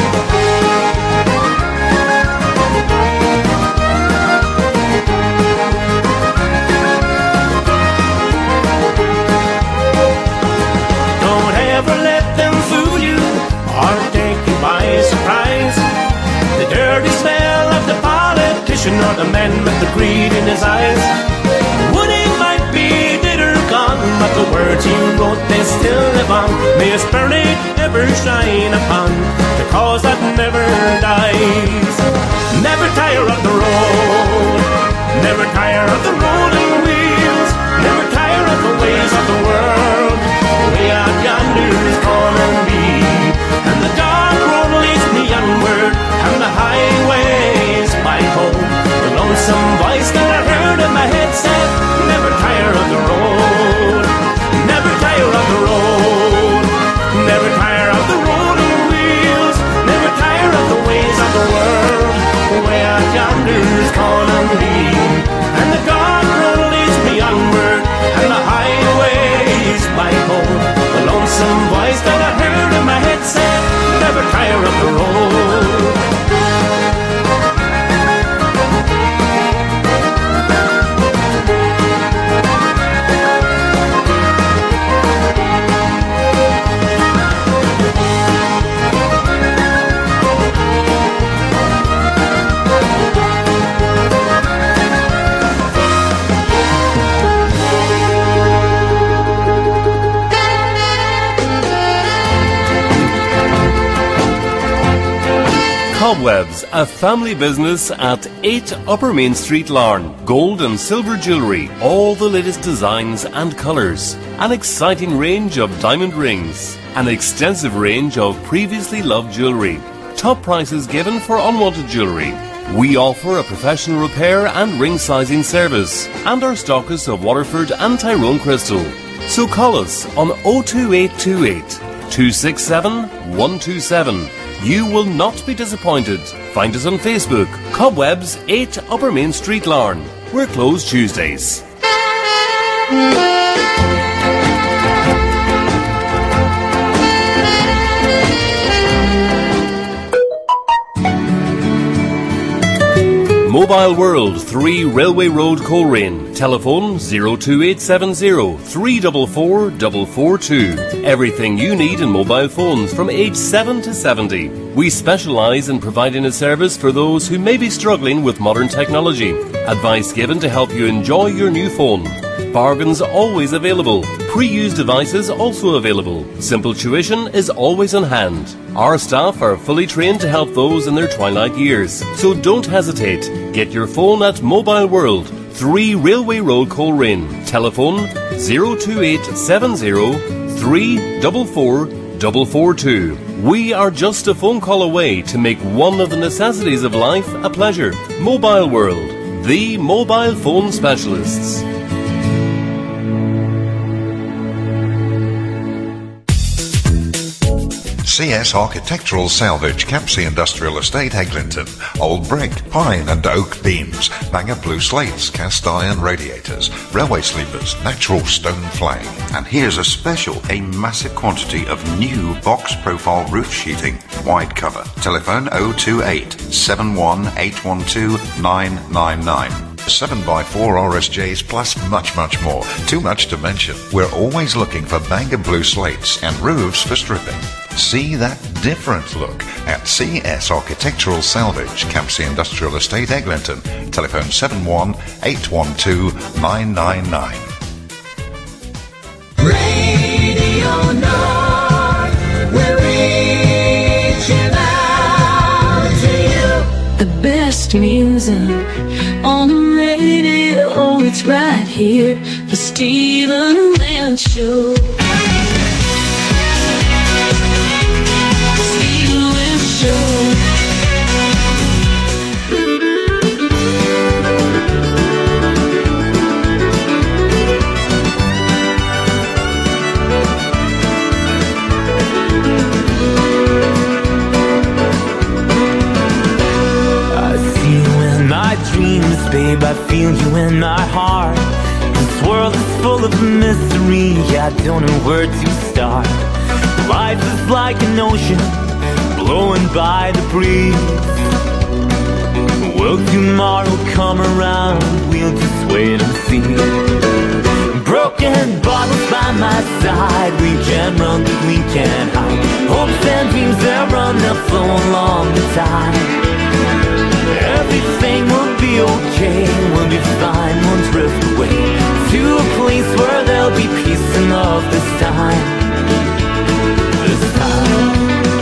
Don't ever let them fool you or take you by surprise. The dirty smell of the politician or the man with the greed in his eyes. Woody might be dead or gone, but the words he wrote, they still live on. May his spirit ever shine upon the cause that never dies. Never tire of the road, never tire of the rolling wheels, never tire of the ways of the world. Way out yonder is calling me, and the dark road leads me onward, and the highway is my home. The lonesome voice that I heard in my head said, never tire of the road, never tire of the road, never tire of the rolling wheels, never tire of the ways of the world. Way out yonder is calling me, and the dark road Cobwebs, a family business at 8 Upper Main Street, Larne. Gold and silver jewellery, all the latest designs and colours. An exciting range of diamond rings. An extensive range of previously loved jewellery. Top prices given for unwanted jewellery. We offer a professional repair and ring sizing service. And our stockists of Waterford and Tyrone Crystal. So call us on 02828 267 127. You will not be disappointed. Find us on Facebook, Cobwebs 8 Upper Main Street, Larne. We're closed Tuesdays. Mobile World, 3 Railway Road, Coleraine. Telephone 02870 344 442. Everything you need in mobile phones from age 7 to 70. We specialise in providing a service for those who may be struggling with modern technology. Advice given to help you enjoy your new phone. Bargains always available. Pre-used devices also available. Simple tuition is always on hand. Our staff are fully trained to help those in their twilight years. So don't hesitate. Get your phone at Mobile World, 3 Railway Road, Coleraine. Telephone 02870 344 442. We are just a phone call away to make one of the necessities of life a pleasure. Mobile World, the mobile phone specialists. CS Architectural Salvage, Campsie Industrial Estate, Eglinton. Old brick, pine and oak beams, Bangor blue slates, cast iron radiators, railway sleepers, natural stone flag. And here's a special, a massive quantity of new box profile roof sheeting, wide cover. Telephone 028 71 812 999. 7x4 RSJs plus much more. Too much to mention. We're always looking for Bangor blue slates and roofs for stripping. See that different look at CS Architectural Salvage, Campsie Industrial Estate, Eglinton. Telephone 71 812 999. Radio North, we're reaching out to you. The best music on the radio, oh, it's right here, the Stephen Land Show. Stephen Land Show. Babe, I feel you in my heart. This world is full of mystery, I don't know where to start. Life is like an ocean, blowing by the breeze. Will tomorrow come around? We'll just wait and see. Broken bottles by my side, we can run but we can't hide. Hopes and dreams that run, they'll flow along the tide. Everything will be okay, we'll be fine, we'll drift away to a place where there'll be peace and love this time. This time.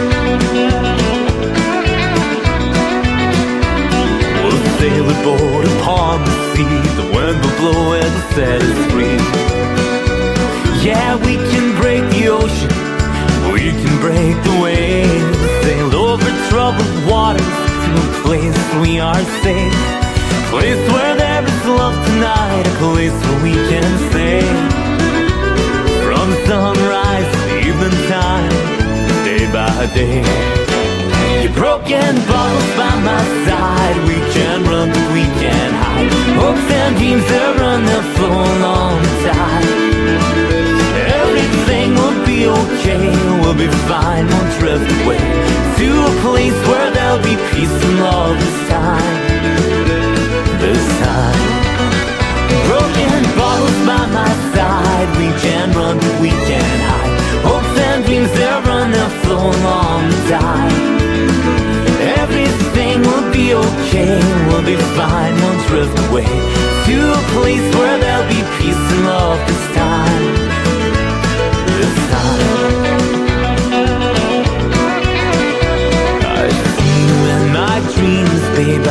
We'll sail a boat upon the sea, the wind will blow and set us free. Yeah, we can break the ocean, we can break the waves, sail over troubled waters to a place we are safe, a place where there is love tonight, a place where we can stay. From sunrise to evening time, day by day. Your broken bottles by my side, we can run but we can't hide. Hopes and dreams that run, they'll flow along the tide. Everything will be okay, we'll be fine, we'll drift away to a place where there'll be peace and love this time. This time. Broken bottles by my side, we can run but we can't hide. Hopes and dreams that run, they'll flow along the tide. Everything will be okay, we'll be fine, we'll drift away to a place where there'll be peace and love this time. This time. I see you in my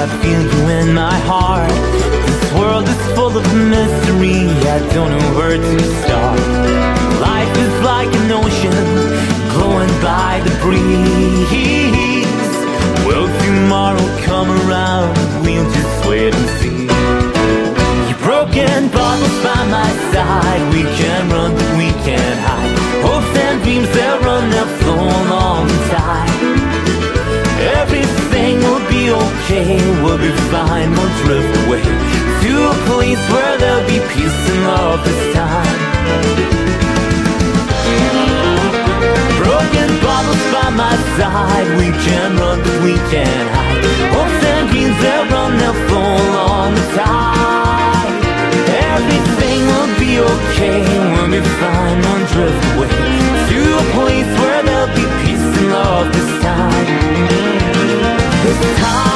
feel you in my heart. This world is full of mystery, I don't know where to start. Life is like an ocean, glowing by the breeze. Will tomorrow come around? We'll just wait and see. Your broken bottles by my side, we can run but we can't hide. Hopes and dreams, they'll run, they'll flow along the tide. Everything will be okay, we'll be fine, we'll drift away to a place where there'll be peace and love this time. Broken bottles by my side, we can run but we can't hide. Hopes and dreams, they'll run, they'll flow along the tide. Everything will be okay, we'll be fine, we'll drift away to a place where there'll be peace and love this time. This time.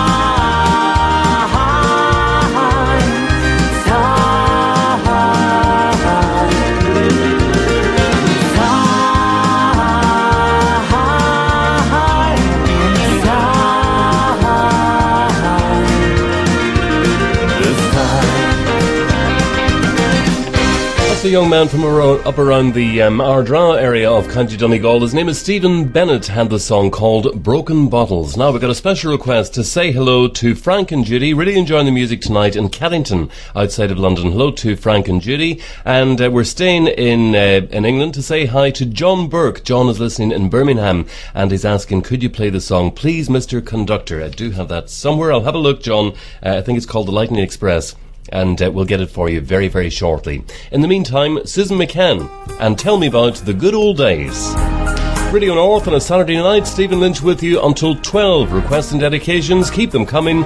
A young man from up around the Ardra area of County Donegal. His name is Stephen Bennett, had the song called Broken Bottles. Now we've got a special request to say hello to Frank and Judy, really enjoying the music tonight in Caddington outside of London. Hello to Frank and Judy, and we're staying in England to say hi to John Burke. John is listening in Birmingham and he's asking, could you play the song Please Mr. Conductor? I do have that somewhere. I'll have a look, John. I think it's called The Lightning Express. And we'll get it for you very, very shortly. In the meantime, Susan McCann, and Tell Me About the Good Old Days. Radio North on a Saturday night. Stephen Lynch with you until 12. Requests and dedications, keep them coming.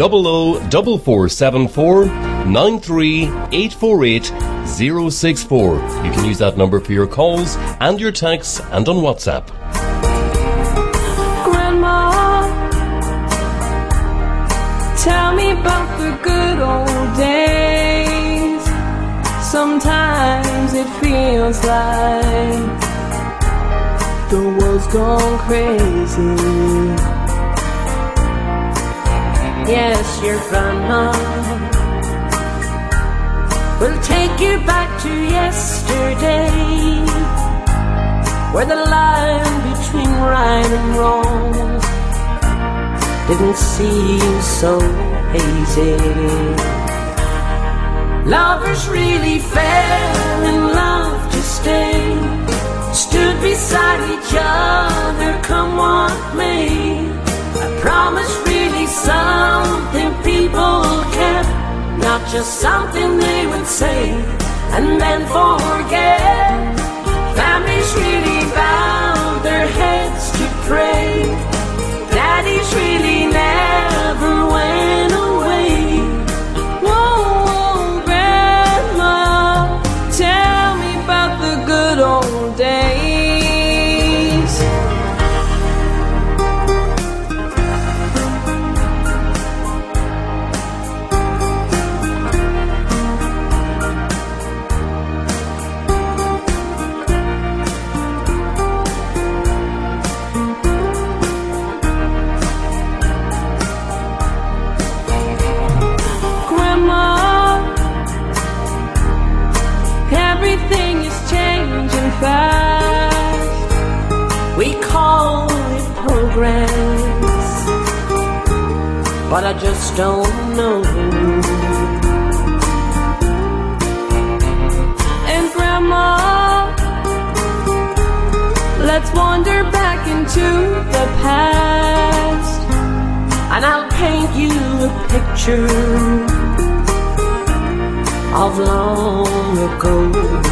004474 93848 064. You can use that number for your calls and your texts and on WhatsApp. Grandma, tell me about the good old days. Sometimes it feels like the world's gone crazy. Yes, your grandma will take you back to yesterday, where the line between right and wrong didn't seem so hazy. Lovers really fell in love to stay, stood beside each other, come what may. A promise really something people kept, not just something they would say and then forget. Families really bowed their heads to pray. Daddies really never went away. Whoa, Grandma, tell me about the good old days. Everything is changing fast. We call it progress, but I just don't know. And Grandma, let's wander back into the past, and I'll paint you a picture of long ago.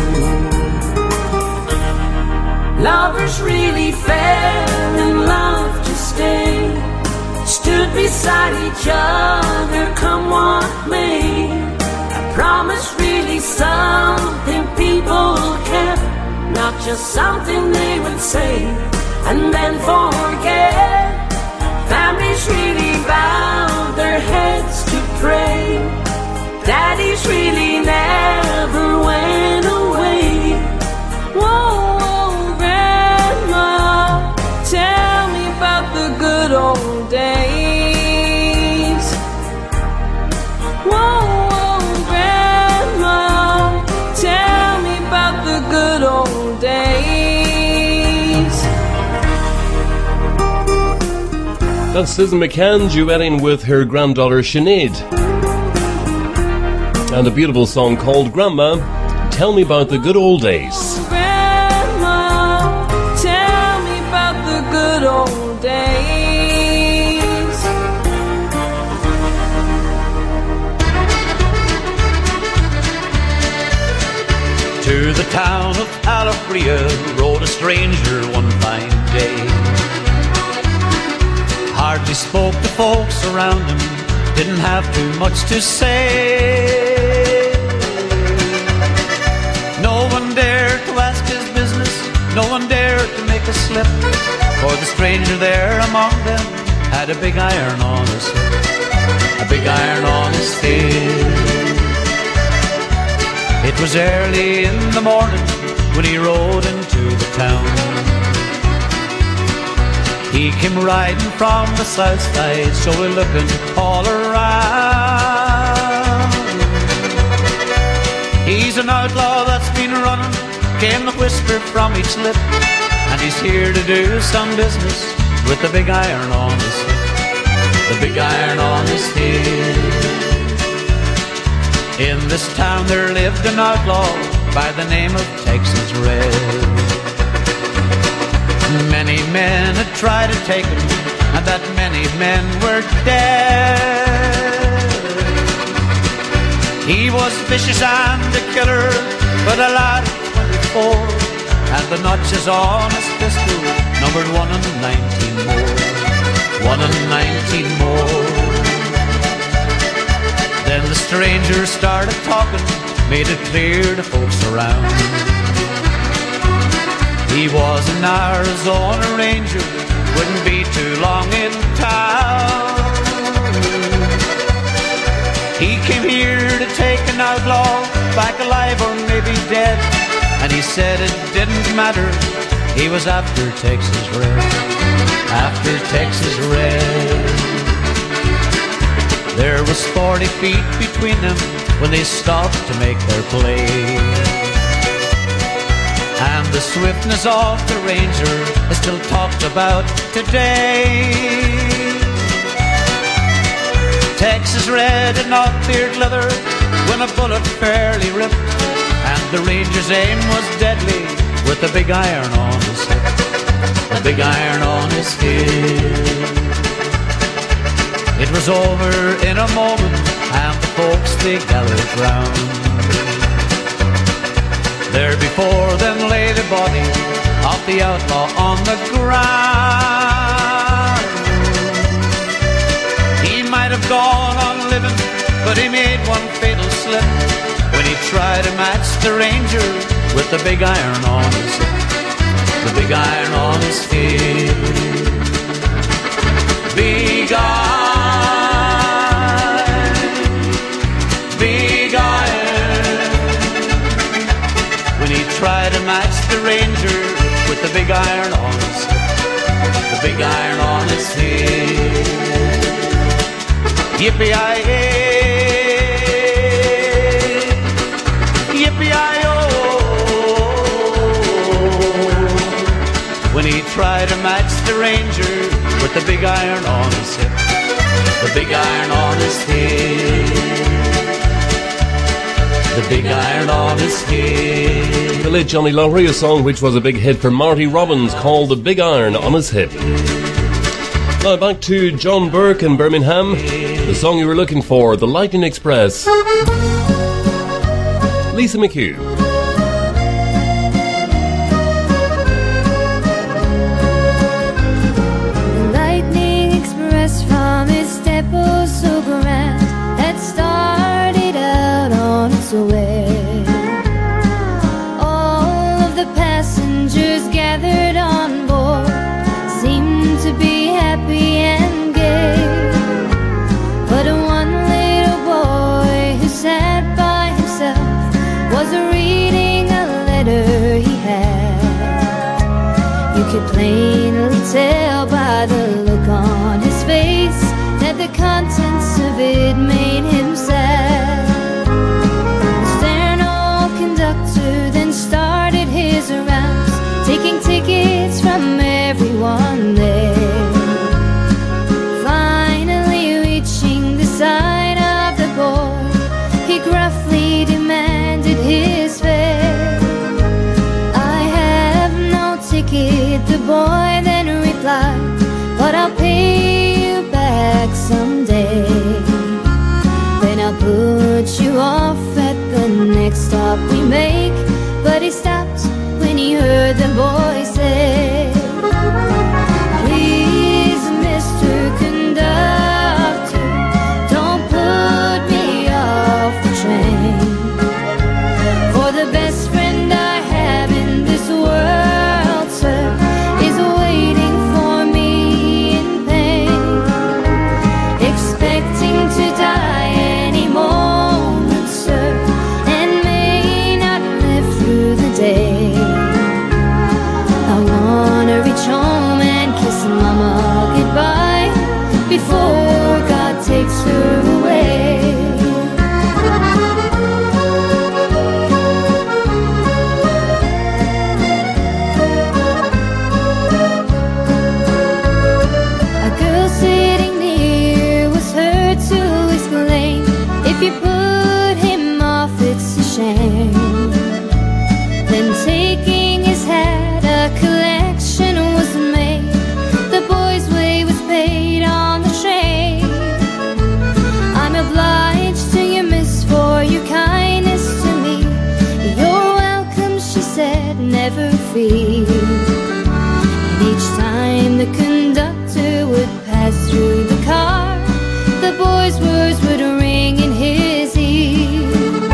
Lovers really fell in love to stay, stood beside each other, come what may. A promise really something people kept, not just something they would say and then forget. Families really bowed their heads to pray. Daddies really never went away. Whoa, Grandma, tell me about the good old days. That's Susan McCann duetting with her granddaughter Sinead. And a beautiful song called Grandma, Tell Me About the Good Old Days. Grandma, tell me about the good old days. To the town of Alafria rode a stranger one fine day. Hardly spoke to folks around him, didn't have too much to say. No one dared to ask his business, no one dared to make a slip, for the stranger there among them had a big iron on his hip, a big iron on his hip. It was early in the morning when he rode into the town. He came riding from the south side, so we're looking all around. He's an outlaw that's been running, came the whisper from each lip, and he's here to do some business with the big iron on his hip, the big iron on his hip. In this town there lived an outlaw by the name of Texas Red. Many men had tried to take him, and that many men were dead. He was vicious and a killer, but a lad of 24, and the notches on his pistol numbered 1 and 19 more, 1 and 19 more. Then the stranger started talking, made it clear to folks around. He was an Arizona Ranger, wouldn't be too long in town. He came here to take an outlaw, back alive or maybe dead, and he said it didn't matter, he was after Texas Red, after Texas Red. There was 40 feet between them when they stopped to make their play. And the swiftness of the Ranger is still talked about today. Texas Red had not feared leather when a bullet fairly ripped, and the Ranger's aim was deadly with the big iron on his hip, the big iron on his hip. It was over in a moment, and the folks they gathered round. There before them lay the body of the outlaw on the ground. He might have gone on living, but he made one fatal slip when he tried to match the Ranger with the big iron on his hip, the big iron on his hip. Big iron. Try to match the Ranger with the big iron on his hip, the big iron on his hip. Yippee-yi-yay, yippee-yi-oh. When he tried to match the Ranger with the big iron on his hip, the big iron on his hip. The big iron on his hip. The late Johnny Lowry, a song which was a big hit for Marty Robbins called The Big Iron on His Hip. Now back to John Burke in Birmingham. The song you were looking for, The Lightning Express. Lisa McHugh. Lightning Express from his step oh so grand had started out on its way. All of the passengers gathered on board seemed to be happy and gay, but one little boy who sat by himself was reading a letter he had. You could plainly tell by the look on his face that the contents of it made him sad. The stern old conductor then started his rounds, taking tickets from everyone there. boy then replied, but I'll pay you back someday. Then I'll put you off at the next stop we make. But he stopped when he heard the boy say, please, Mr. Conductor, don't put me off the train. For the best friend I have in this world, sir, is waiting for me in pain, expecting to die any moment, sir, and may not live through the day. I wanna reach home and kiss Mama goodbye before God takes her away. A girl sitting near was heard to exclaim, if you put him off, it's a shame. Then taking his hat, a collection was made. The boy's way was paid on the train. I'm obliged to you, miss, for your kindness to me. You're welcome, she said, never fear. And each time the conductor would pass through the car, the boy's words would ring in his ear.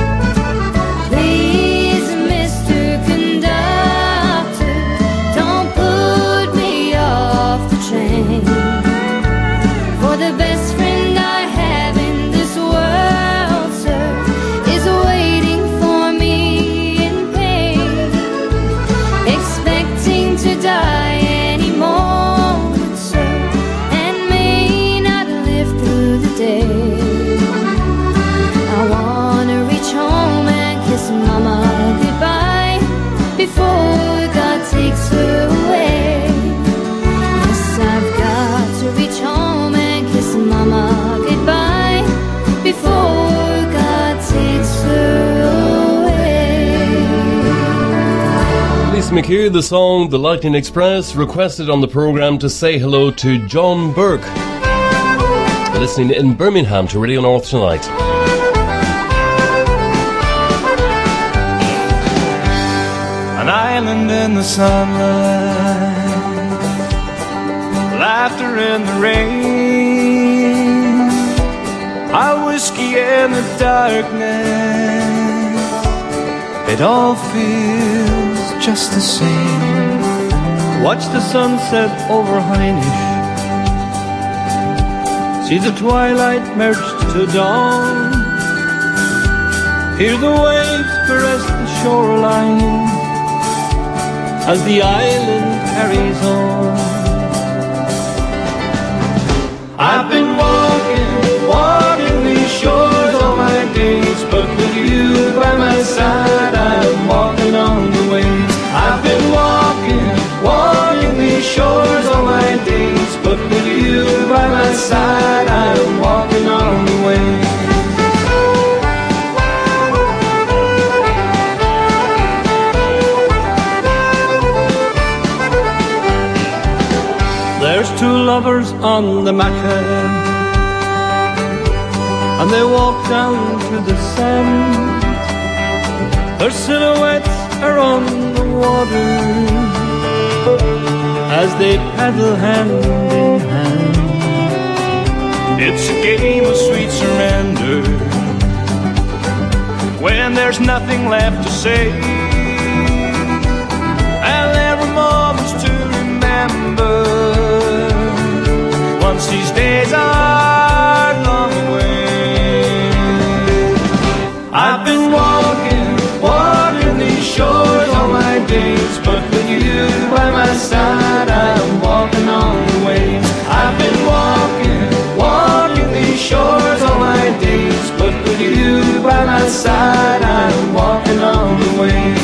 Please, Mr. Conductor, don't put me off the train. For the best friend I have in this world, sir, is waiting for me in pain, expecting to die any moment, sir, and may not live through the day. I wanna reach home and kiss Mama goodbye before God takes her away. Yes, I've got to reach home and kiss Mama goodbye before God takes her away. Lisa McHugh, the song The Lightning Express, requested on the programme to say hello to John Burke, listening in Birmingham to Radio North tonight. An island in the sunlight, laughter in the rain, our whiskey in the darkness, it all feels just the same. Watch the sunset over Hoynish, see the twilight merge to dawn, hear the waves caress the shoreline as the island carries on. I've been walking these shores all my days, but with you by my side, I'm walking on the waves. I've been walking these shores all my days, but with you by my side, I'm walking on the waves. There's two lovers on the Macan, and they walk down to the sand. Their silhouettes are on the water as they paddle hand in hand. It's a game of sweet surrender when there's nothing left to say, and there are moments to remember once these days are gone away. I've been walking these shores all my days, but with you by my side, I'm walking on the waves. I've been walking these shores all my days, but with you by my side, I'm walking on the waves.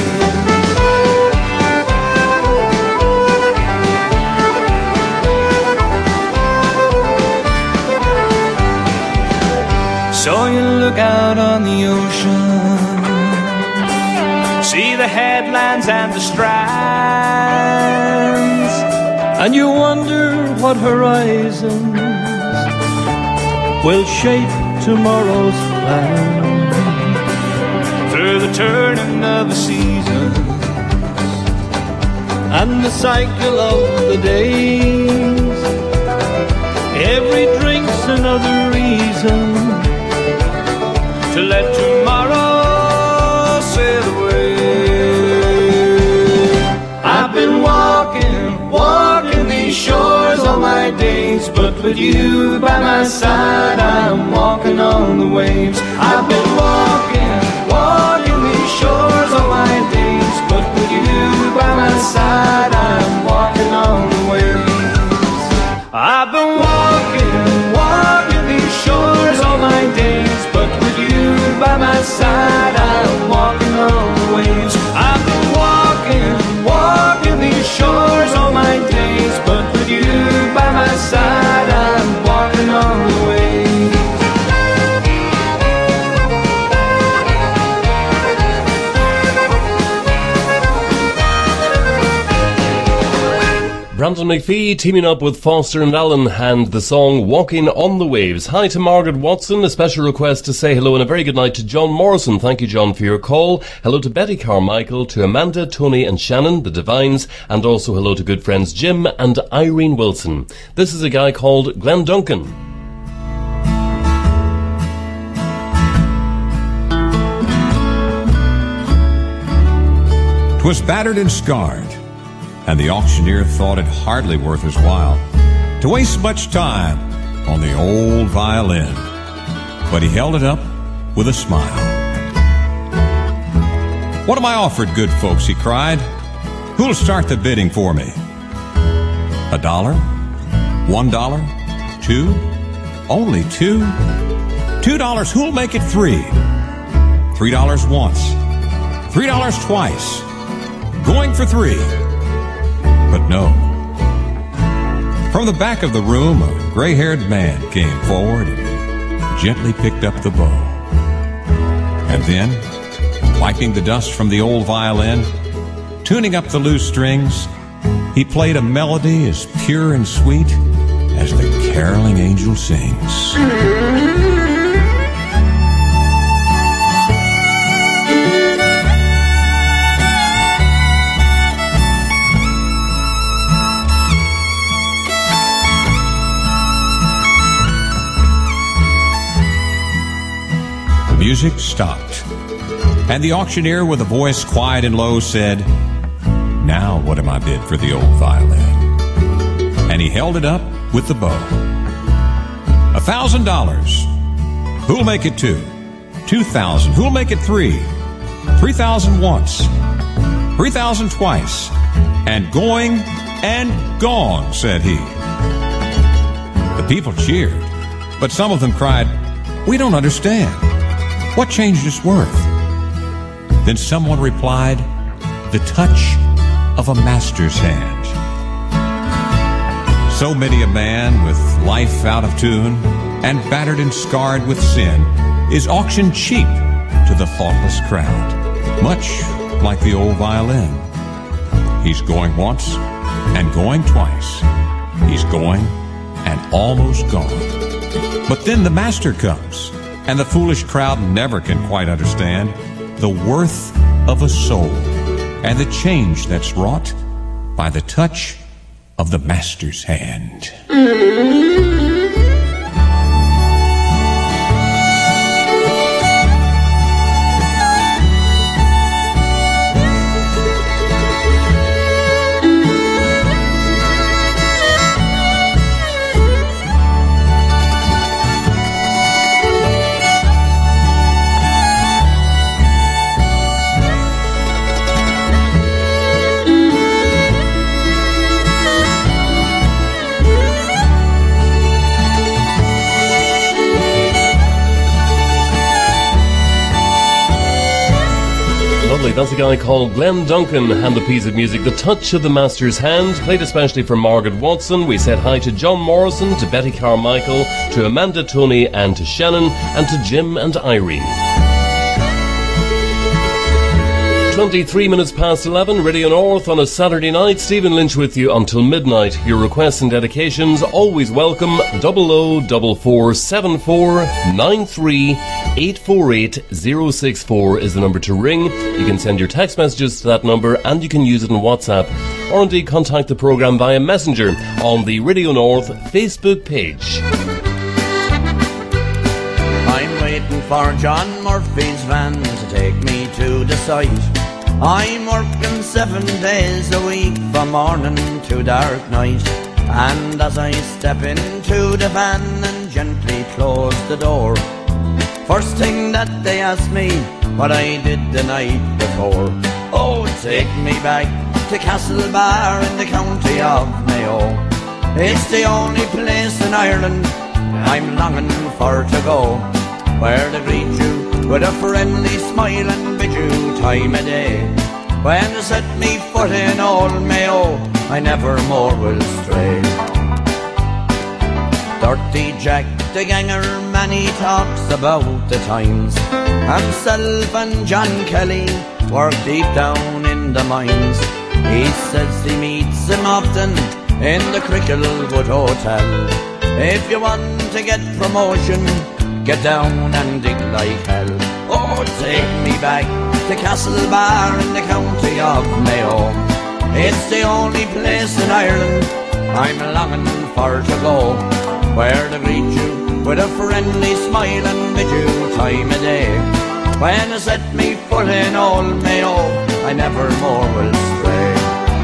So you look out on the ocean, see the headlands and the strands, and you wonder what horizons will shape tomorrow's plan. Through the turning of the seasons and the cycle of the days, every drink's another reason to let tomorrow sail away. I've been walking these shores all my days, but with you by my side, I'm walking on the waves. I've been walking these shores all my days, but with you by my side, I'm walking on the waves. I've been walking these shores all my days, but with you by my side, I'm walking on the waves. I've been walking these shores all my days, but with you by my side, I'm walking on the waves. Brandon McPhee teaming up with Foster and Allen and the song Walking on the Waves. Hi to Margaret Watson, a special request to say hello and a very good night to John Morrison. Thank you, John, for your call. Hello to Betty Carmichael, to Amanda, Tony and Shannon, the Divines, and also hello to good friends Jim and Irene Wilson. This is a guy called Glenn Duncan. 'Twas battered and scarred, and the auctioneer thought it hardly worth his while to waste much time on the old violin. But he held it up with a smile. "What am I offered, good folks?" he cried. "Who'll start the bidding for me? $1? $1? $2? Only $2? $2, who'll make it $3? $3 once, $3 twice, going for $3. But no. From the back of the room, a gray-haired man came forward and gently picked up the bow. And then, wiping the dust from the old violin, tuning up the loose strings, he played a melody as pure and sweet as the caroling angel sings. Music stopped, and the auctioneer, with a voice quiet and low, said, "Now what am I bid for the old violin?" And he held it up with the bow. $1,000. Who'll make it $2? $2,000. Who'll make it $3? $3,000 once, $3,000 twice, and going and gone, said he. The people cheered, but some of them cried, "We don't understand. What changed its worth?" Then someone replied, "The touch of a master's hand." So many a man with life out of tune and battered and scarred with sin is auctioned cheap to the thoughtless crowd, much like the old violin. He's going once and going twice. He's going and almost gone. But then the master comes, and the foolish crowd never can quite understand the worth of a soul and the change that's wrought by the touch of the master's hand. That's a guy called Glenn Duncan and the piece of music, The Touch of the Master's Hand, played especially for Margaret Watson. We said hi to John Morrison, to Betty Carmichael, to Amanda, Tony and to Shannon, and to Jim and Irene. 23 minutes past 11, Radio North on a Saturday night. Stephen Lynch with you until midnight. Your requests and dedications always welcome. 004474 93 848 064 is the number to ring. You can send your text messages to that number, and you can use it on WhatsApp, or indeed contact the programme via Messenger on the Radio North Facebook page. I'm waiting for John Murphy's van to take me to the site. I'm working 7 days a week from morning to dark night. And as I step into the van and gently close the door, first thing that they ask me what I did the night before. Oh, take me back to Castlebar in the county of Mayo. It's the only place in Ireland I'm longing for to go, where they greet you with a friendly smile and bid you time of day. When they set me foot in old Mayo, I never more will stray. Dirty Jack the ganger, man, he talks about the times. Himself and John Kelly work deep down in the mines. He says he meets him often in the Cricklewood Hotel. If you want to get promotion, get down and dig like hell. Oh, take me back to Castlebar in the county of Mayo. It's the only place in Ireland I'm longing for to go, where they greet you with a friendly smile and bid you time of day. When I set me foot in old Mayo, I never more will stray.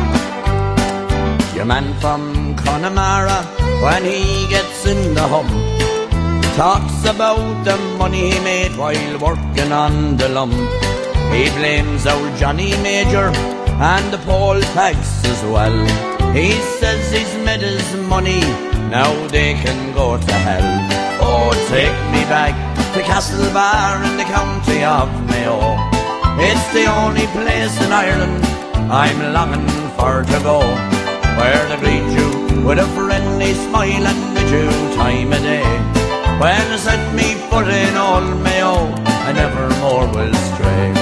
Your man from Connemara, when he gets in the hump, talks about the money he made while working on the lump. He blames old Johnny Major and the poll tax as well. He says he's made his money, now they can go to hell. Oh, take me back to Castlebar in the county of Mayo. It's the only place in Ireland I'm longing for to go, where they greet you with a friendly smile and bid you time of day. When I set me foot in old Mayo, I never more will stray.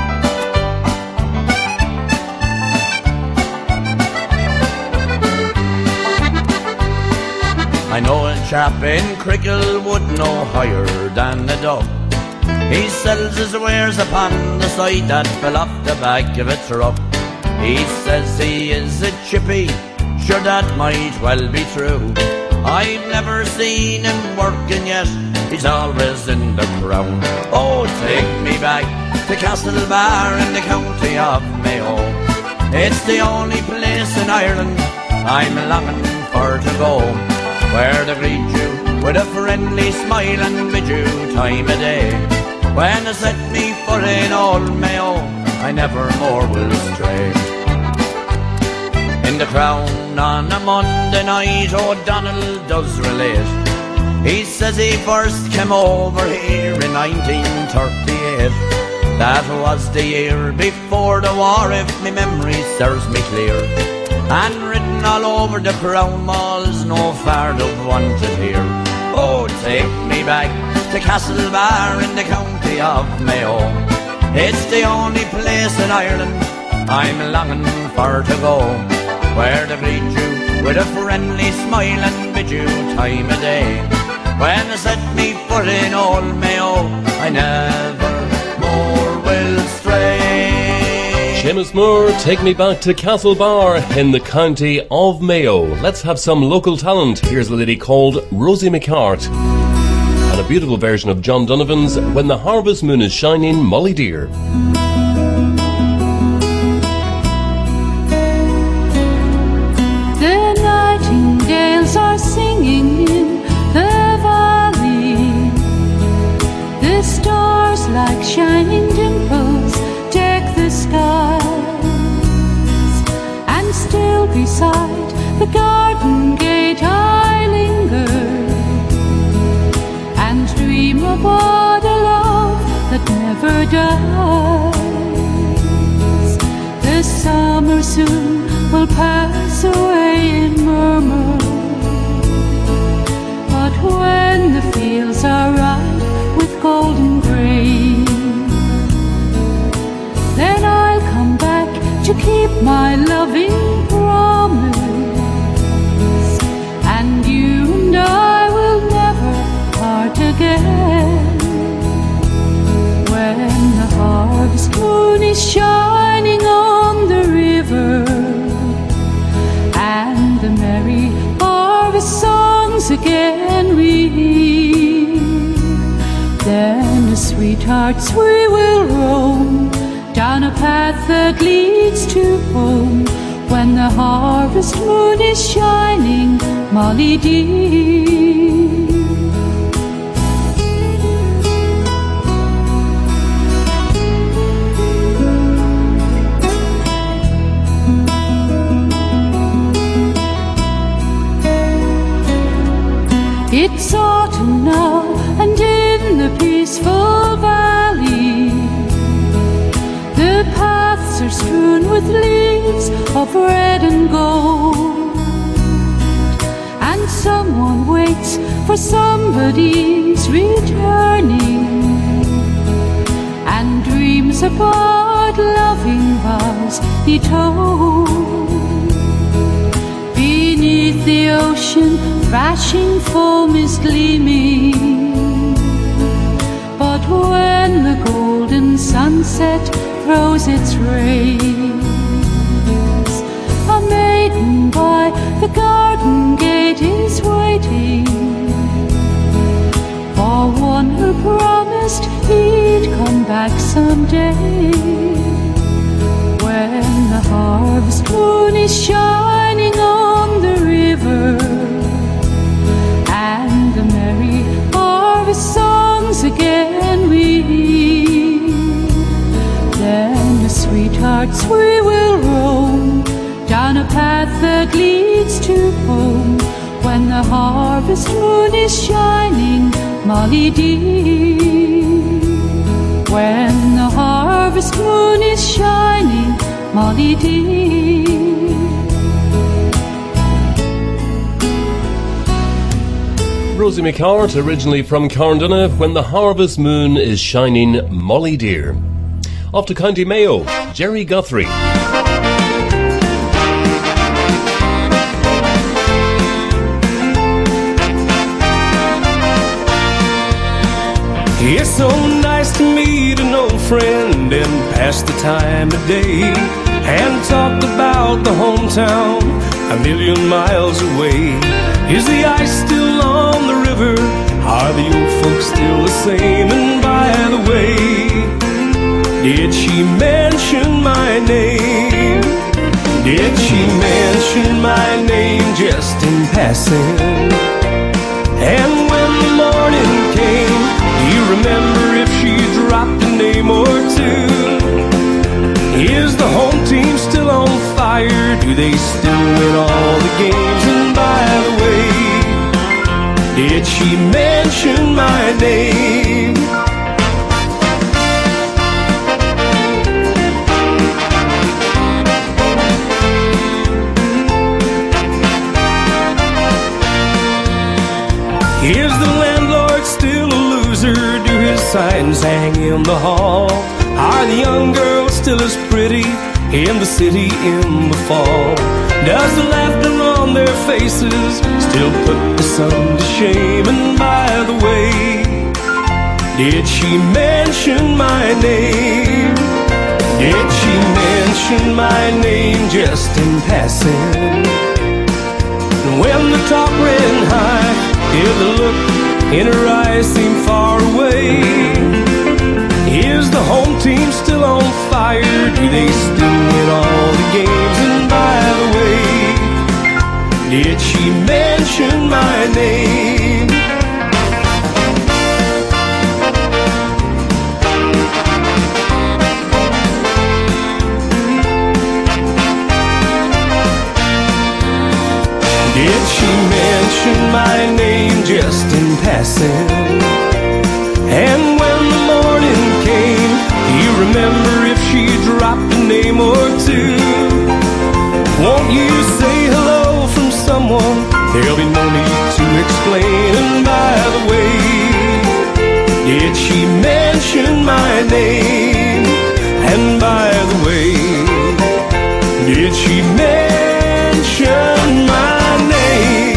I know a chap in Cricklewood no higher than a dog. He sells his wares upon the side that fell off the back of a truck. He says he is a chippy, sure that might well be true. I've never seen him working yet, he's always in the crowd. Oh, take me back to Castlebar in the county of Mayo. It's the only place in Ireland I'm longing for to go, where they greet you with a friendly smile and bid you time of day. When they set me foot in old Mayo, I never more will stray. In the Crown on a Monday night, O'Donnell does relate. He says he first came over here in 1938. That was the year before the war, if my memory serves me clear. And written all over the Crown walls, no farther wanted here. Oh, take me back to Castlebar in the county of Mayo. It's the only place in Ireland I'm longing for to go, where they greet you with a friendly smile and bid you time of day. When they set me foot in old Mayo, I never more will stray. Seamus Moore, take me back to Castlebar in the county of Mayo. Let's have some local talent. Here's a lady called Rosie McCart, and a beautiful version of John Donovan's When the Harvest Moon is Shining, Molly Dear. The nightingales are singing in the valley. The stars like shining dimples deck the skies. And still beside the garden gate I linger and dream about a love that never dies. The summer soon will pass away in murmur, but when the fields are ripe with golden grain, then I'll come keep my loving promise, and you and I will never part again. When the harvest moon is shining on the river, and the merry harvest songs again we hear, then as sweethearts we will roam down a path that leads to home. When the harvest moon is shining, Molly dear. It's autumn now, and in the peaceful valley, the paths are strewn with leaves of red and gold, and someone waits for somebody's returning, and dreams about loving vows he told. Beneath the ocean, crashing foam is gleaming, but when the golden sunset throws its rays, a maiden by the garden gate is waiting for one who promised he'd come back someday. When the harvest moon is shining on the river, and the merry harvest songs again we hear, then as sweethearts we will roam down a path that leads to home. When the harvest moon is shining, Molly dear. When the harvest moon is shining, Molly dear. Rosie McCart, originally from Carndonagh, When the Harvest Moon is Shining, Molly dear. Off to County Mayo, Jerry Guthrie. It's so nice to meet an old friend and pass the time of day and talk about the hometown a million miles away. Is the ice still on the river? Are the old folks still the same? And by the way, did she mention my name? Did she mention my name just in passing? And when the morning came, do you remember if she dropped a name or two? Is the home team still on fire? Do they still win all the games? And by the way, did she mention my name? Is the landlord still a loser? Do his signs hang in the hall? Are the young girls still as pretty in the city in the fall? Does the laughter on their faces still put the sun to shame? And by the way, did she mention my name? Did she mention my name just in passing? And when the talk ran high, did the look in her eyes seem far away? Is the home team still on fire? Do they still win all the games? And by the way, did she mention my name? Did she mention my name just in passing? And when the morning came, do you remember if she dropped a name or two? Won't you say hello from someone? There'll be no need to explain. And by the way, did she mention my name? And by the way, she mentioned my name.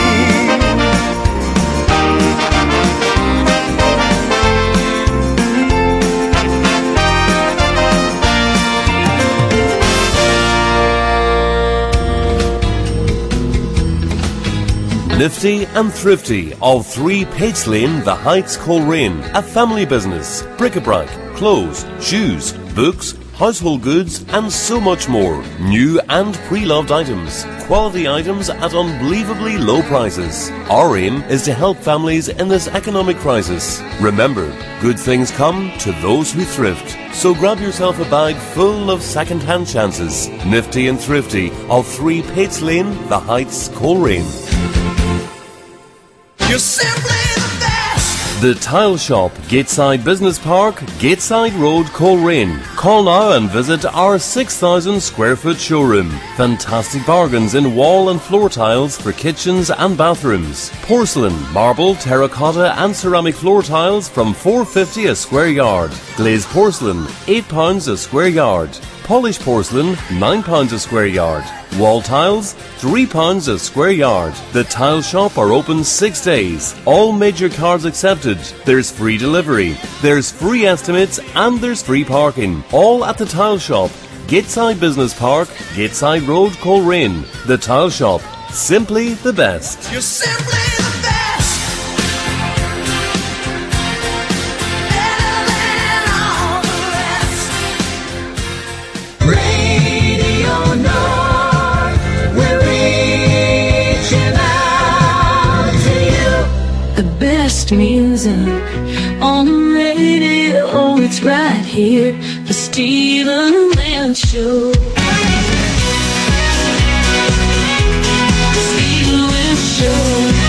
Nifty and Thrifty of 3 Pates Lane, The Heights, Coleraine. A family business. Bric-a-brac, clothes, shoes, books, household goods and so much more. New and pre-loved items. Quality items at unbelievably low prices. Our aim is to help families in this economic crisis. Remember, good things come to those who thrift. So grab yourself a bag full of second-hand chances. Nifty and Thrifty of 3 Pates Lane, The Heights, Coleraine. You're simply the best. The Tile Shop, Gateside Business Park, Gateside Road, Coleraine. Call now and visit our 6,000 square foot showroom. Fantastic bargains in wall and floor tiles for kitchens and bathrooms. Porcelain, marble, terracotta and ceramic floor tiles from $4.50 a square yard. Glazed porcelain, £8 a square yard. Polished porcelain, £9 a square yard. Wall tiles, £3 a square yard. The Tile Shop are open 6 days. All major cards accepted. There's free delivery. There's free estimates and there's free parking. All at the Tile Shop. Gateside Business Park, Gateside Road, Coleraine. The Tile Shop. Simply the best. You're simply the best. Better than all the rest. Radio North, we're reaching out to you. The best music on the radio, it's right here, the Stephen Land Show. Stephen Land Show.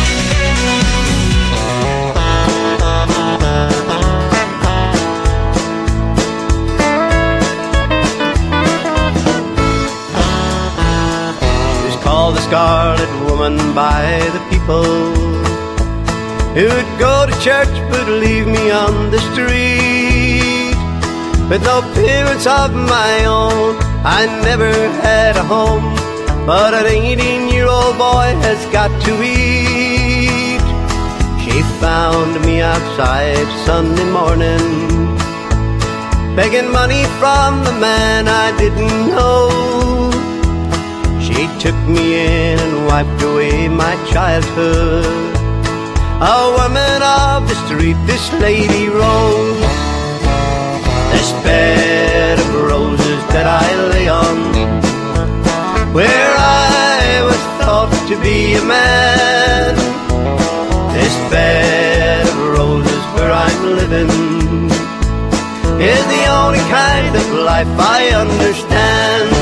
She's called the Scarlet Woman by the people who'd go to church but leave me on the street. With no parents of my own, I never had a home, but an 18-year-old boy has got to eat. She found me outside Sunday morning, begging money from the man I didn't know. She took me in and wiped away my childhood. A woman of the street, this lady Rose. This bed of roses that I lay on, where I was thought to be a man. This bed of roses where I'm living is the only kind of life I understand.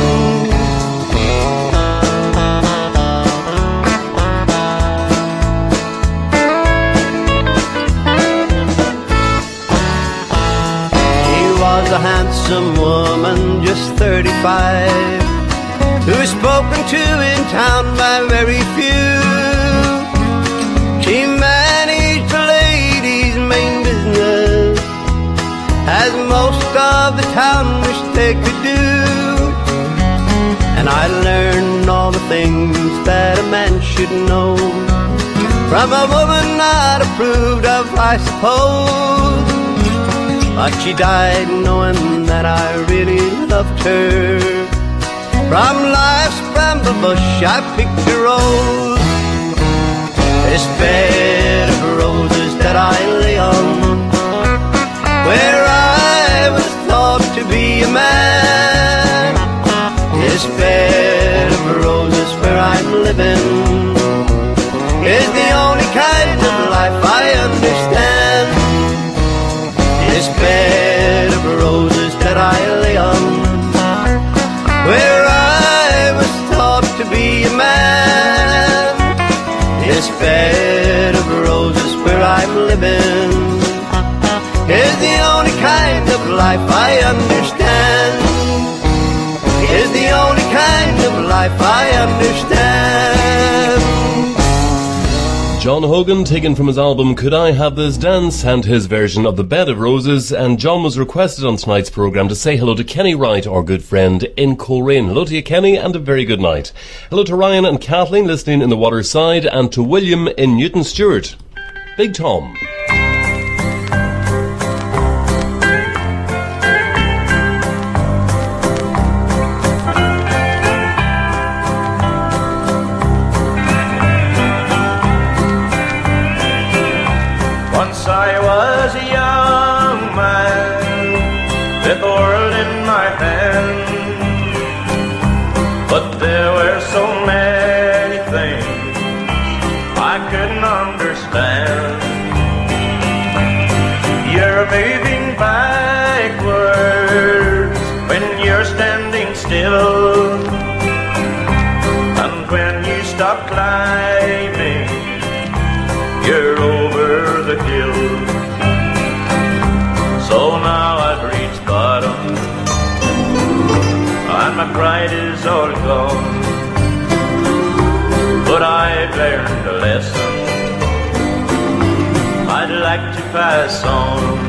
A handsome woman, just 35, who is spoken to in town by very few. She managed the ladies' main business, as most of the town wish they could do. And I learned all the things that a man should know from a woman not approved of, I suppose. But she died knowing that I really loved her. From life's bramble bush I picked a rose. This bed of roses that I lay on, where I was thought to be a man. This bed of roses where I'm living is the only kind of life I understand. This bed of roses that I lay on, where I was thought to be a man. This bed of roses where I'm living is the only kind of life I understand. Is the only kind of life I understand. John Hogan, taken from his album Could I Have This Dance, and his version of The Bed of Roses. And John was requested on tonight's programme to say hello to Kenny Wright, our good friend in Coleraine. Hello to you, Kenny, and a very good night. Hello to Ryan and Kathleen listening in the Waterside, and to William in Newton Stewart. Big Tom. Once I was a young man with the world in my hand, but there were so many things I couldn't understand. You're moving backwards when you're standing still, and when you stop climbing, you're over the hill. So now I've reached bottom, and my pride is all gone, but I've learned a lesson I'd like to pass on.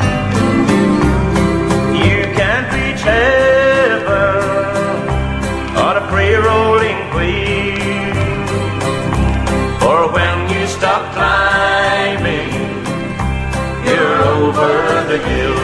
You can't reach heaven on a free-rolling wheel, for when you stop climbing, you're over the hill.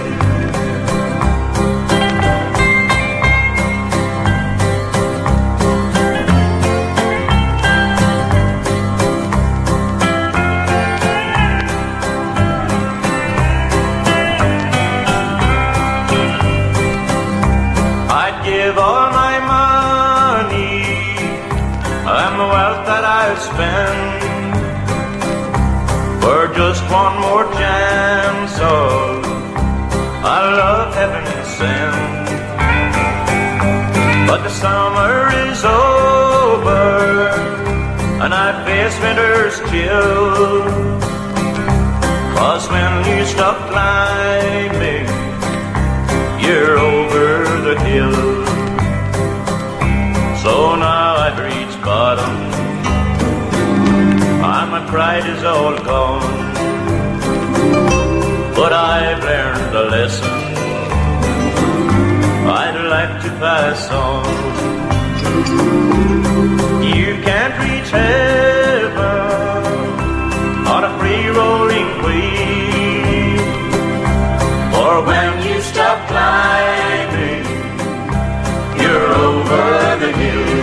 I'd give all my money and the wealth that I've spent for just one more chance of a love heaven sent. But the summer is over and I face winter's chill, 'cause when you stop climbing, you're over the hill. So now I've reached bottom, and my pride is all gone, but I've learned a lesson I'd like to pass on. You can't reach heaven on a free-rolling wheel, or when you stop climbing, you're over the hill.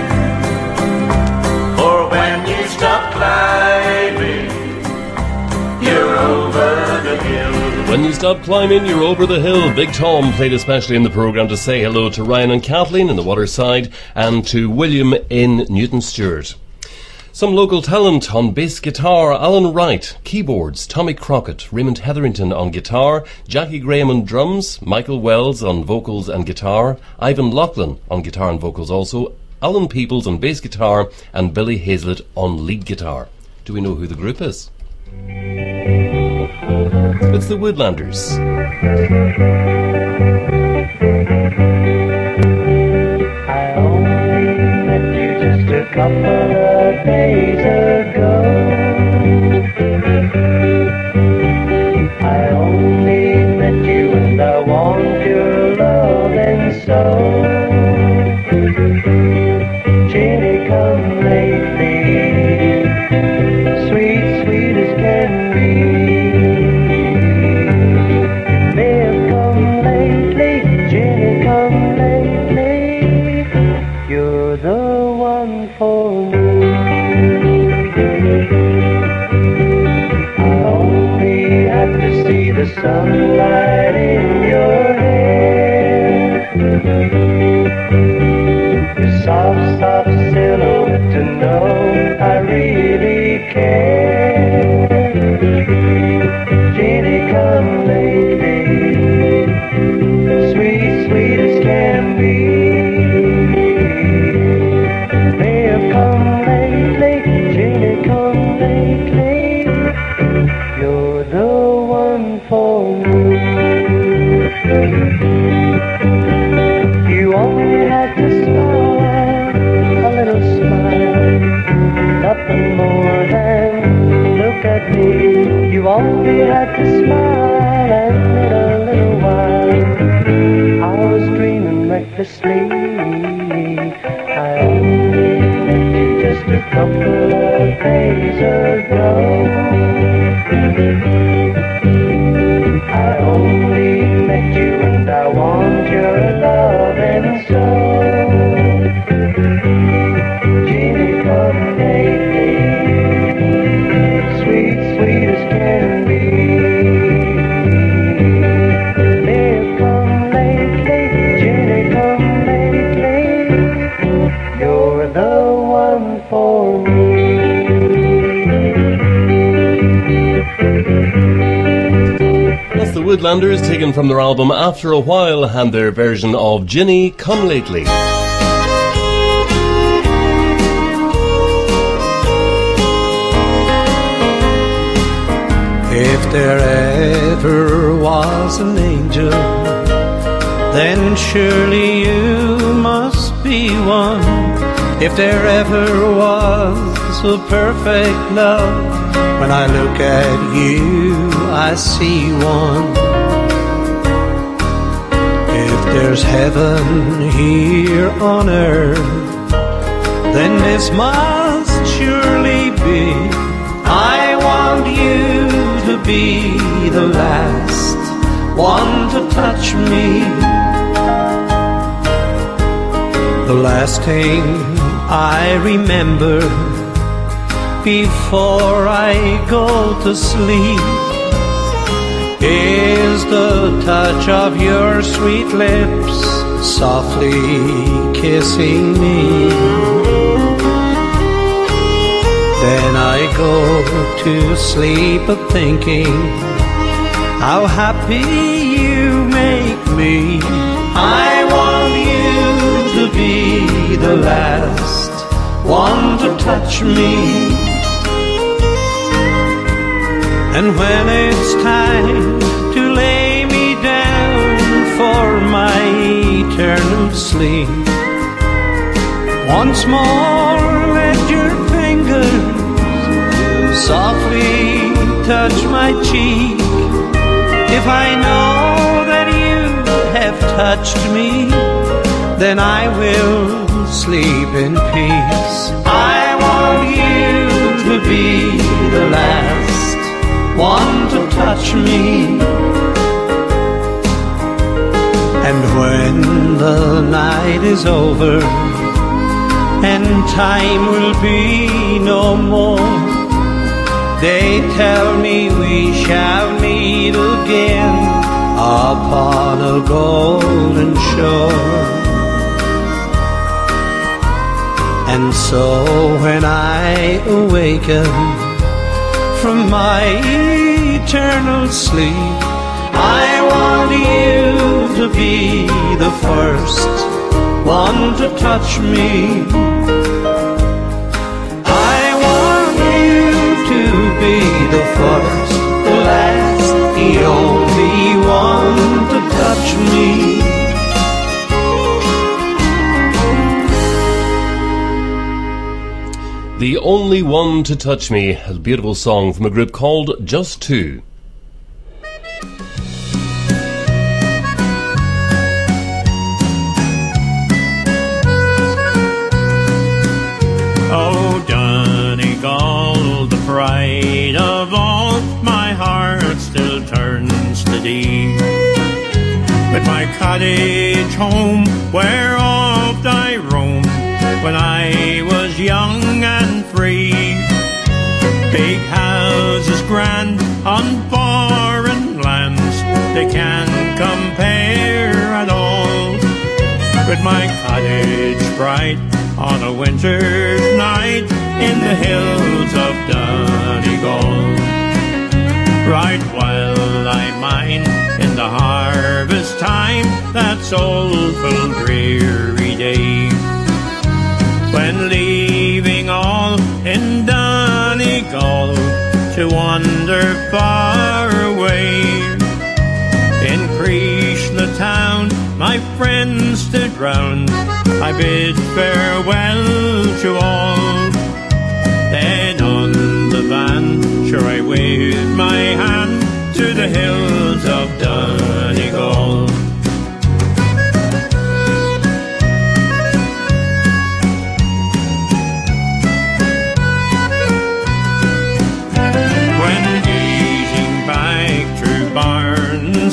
Or when you stop climbing, you're over the hill. When you stop climbing, you're over the hill. Big Tom played especially in the programme to say hello to Ryan and Kathleen in the Waterside, and to William in Newton Stewart. Some local talent on bass guitar: Alan Wright. Keyboards: Tommy Crockett. Raymond Hetherington on guitar. Jackie Graham on drums. Michael Wells on vocals and guitar. Ivan Loughlin on guitar and vocals also. Alan Peoples on bass guitar, and Billy Hazlett on lead guitar. Do we know who the group is? It's the Woodlanders. I only met you just a couple of days ago. I only met you and I want your love, and so Jenny, come lately, sweet, sweet as can be. You may have come lately, Jenny, come lately. You're the one for me. I only have to see the sunlight in your hair, your soft, soft silhouette to know I really care. Jenny, come lately, sweet, sweet as can be. May have come lately, Jenny, come lately. You're the one for me. hopelessly. I only met you just a couple of days ago. I only met you and I want your love, and so Jeannie, come lately, sweet, sweet as can be. Live, come lately, Jeannie, come lately, you're the one for me. That's the Woodlanders, taken from their album After a While, and their version of Ginny Come Lately. If there ever was an angel, then surely you must be one. If there ever was a perfect love, when I look at you, I see one. If there's heaven here on earth, then this must surely be. I want you to be the last one to touch me. The last thing I remember before I go to sleep is the touch of your sweet lips softly kissing me. Then I go to sleep a-thinking how happy you make me. I want you to be the last one to touch me. And when it's time to lay me down for my eternal sleep, once more let your fingers softly touch my cheek. If I know that you have touched me, then I will sleep in peace. I want you to be the last one to touch me. And when the night is over and time will be no more, they tell me we shall meet again upon a golden shore. And so when I awaken from my eternal sleep, I want you to be the first one to touch me. I want you to be the first, the last, the only one to touch me. The Only One to Touch Me, a beautiful song from a group called Just Two. Oh, Donegal, the pride of all, my heart still turns to thee. With my cottage home, where oft I roamed when I was young and free. Big houses grand on foreign lands, they can't compare at all with my cottage bright on a winter's night in the hills of Donegal. Right while I mine in the harvest time, that soulful dreary day, when leaving all in Donegal to wander far away. In Creech the town my friends stood round, I bid farewell to all. Then on the van, sure I waved my hand to the hills of Donegal.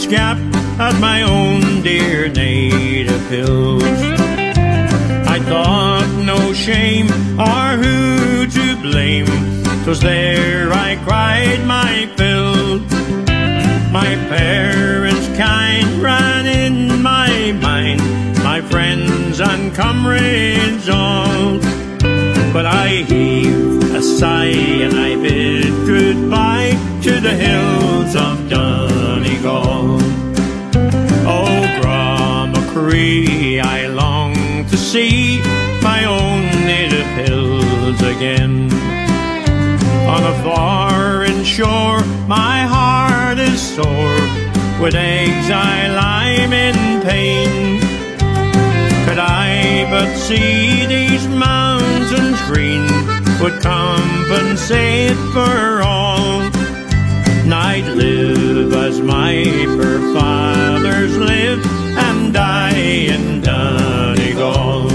scalp at my own dear native hills. I thought no shame or who to blame, 'twas there I cried my fill. My parents kind ran in my mind, my friends and comrades all. But I heaved a sigh and I bid goodbye to the hills of Donegal. Oh, Grammacree, I long to see my own native hills again. On a foreign shore my heart is sore, with exile I'm in pain. Could I but see these mountains green, would compensate for all. I'd live as my forefathers lived and die in Donegal.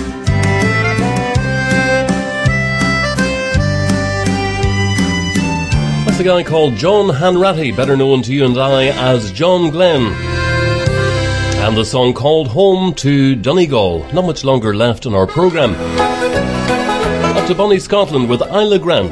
That's a guy called John Hanratty, better known to you and I as John Glenn. And the song called Home to Donegal. Not much longer left in our programme. Up to Bonnie Scotland with Isla Grant.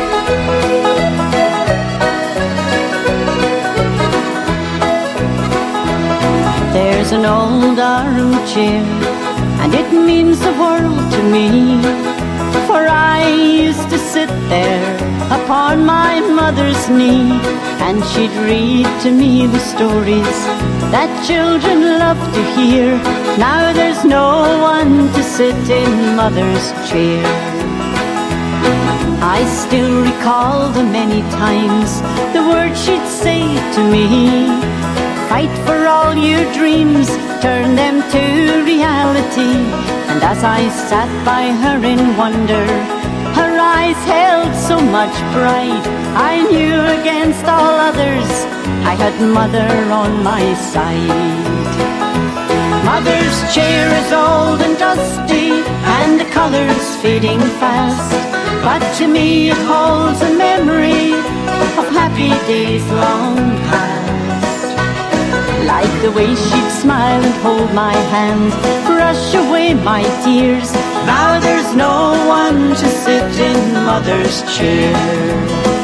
There's an old armchair, and it means the world to me, for I used to sit there upon my mother's knee, and she'd read to me the stories that children love to hear. Now there's no one to sit in mother's chair. I still recall the many times the words she'd say to me: fight for all your dreams, turn them to reality. And as I sat by her in wonder, her eyes held so much pride, I knew against all others I had mother on my side. Mother's chair is old and dusty, and the colour's fading fast, but to me it holds a memory of happy days long past. Like the way she'd smile and hold my hand, brush away my tears. Now there's no one to sit in mother's chair.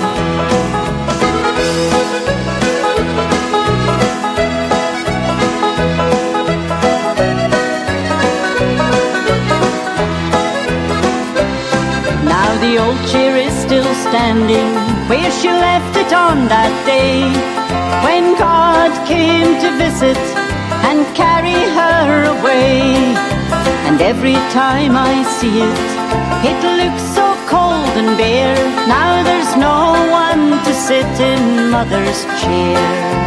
Now the old chair is still standing where she left it on that day, when God came to visit and carry her away. And every time I see it, it looks so cold and bare. Now there's no one to sit in mother's chair.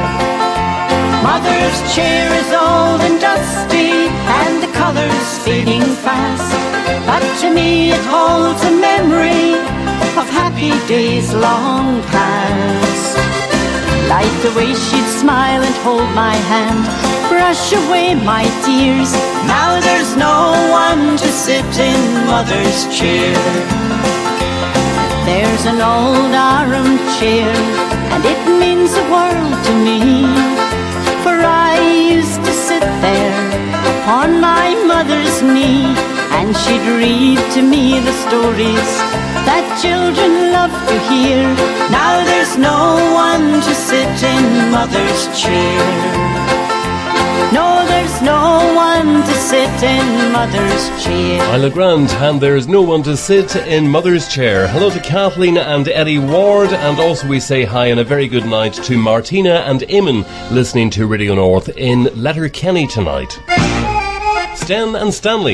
Mother's chair is old and dusty, and the colour's fading fast, but to me it holds a memory of happy days long past. Like the way she'd smile and hold my hand, brush away my tears. Now there's no one to sit in mother's chair. There's an old armchair, and it means the world to me, for I used to sit there upon my mother's knee, and she'd read to me the stories that children love to hear. Now there's no one to sit in mother's chair. No, there's no one to sit in mother's chair. Isla Grant, and there's no one to sit in mother's chair. Hello to Kathleen and Eddie Ward, and also we say hi and a very good night to Martina and Eamon, listening to Radio North in Letterkenny tonight. Sten and Stanley.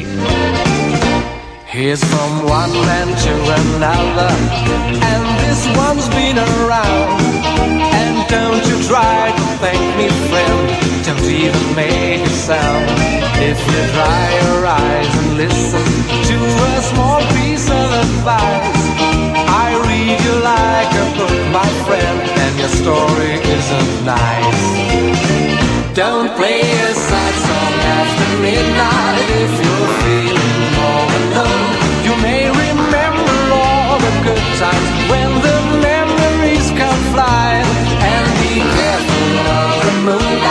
Here's from one man to another, and this one's been around. And don't you try to thank me, friend, don't even make a sound. If you dry your eyes and listen to a small piece of advice, I read you like a book, my friend, and your story isn't nice. Don't play a sad song after midnight if you're feeling all alone. You may remember all the good times when the memories come flying, and be careful of the moon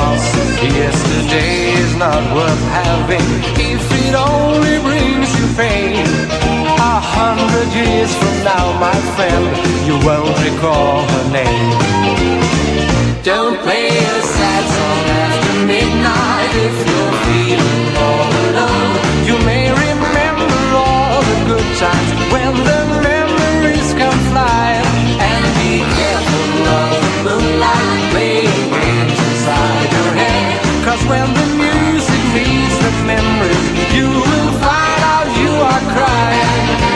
'cause yesterday is not worth having if it only brings you pain. 100 years from now, my friend, you won't recall her name. Don't play a sad song after midnight if you're feeling all alone. You may remember all the good times when the memories come flying. And be careful of the moonlight playing games inside your head. 'Cause when the music meets the memories, you will find out you are crying.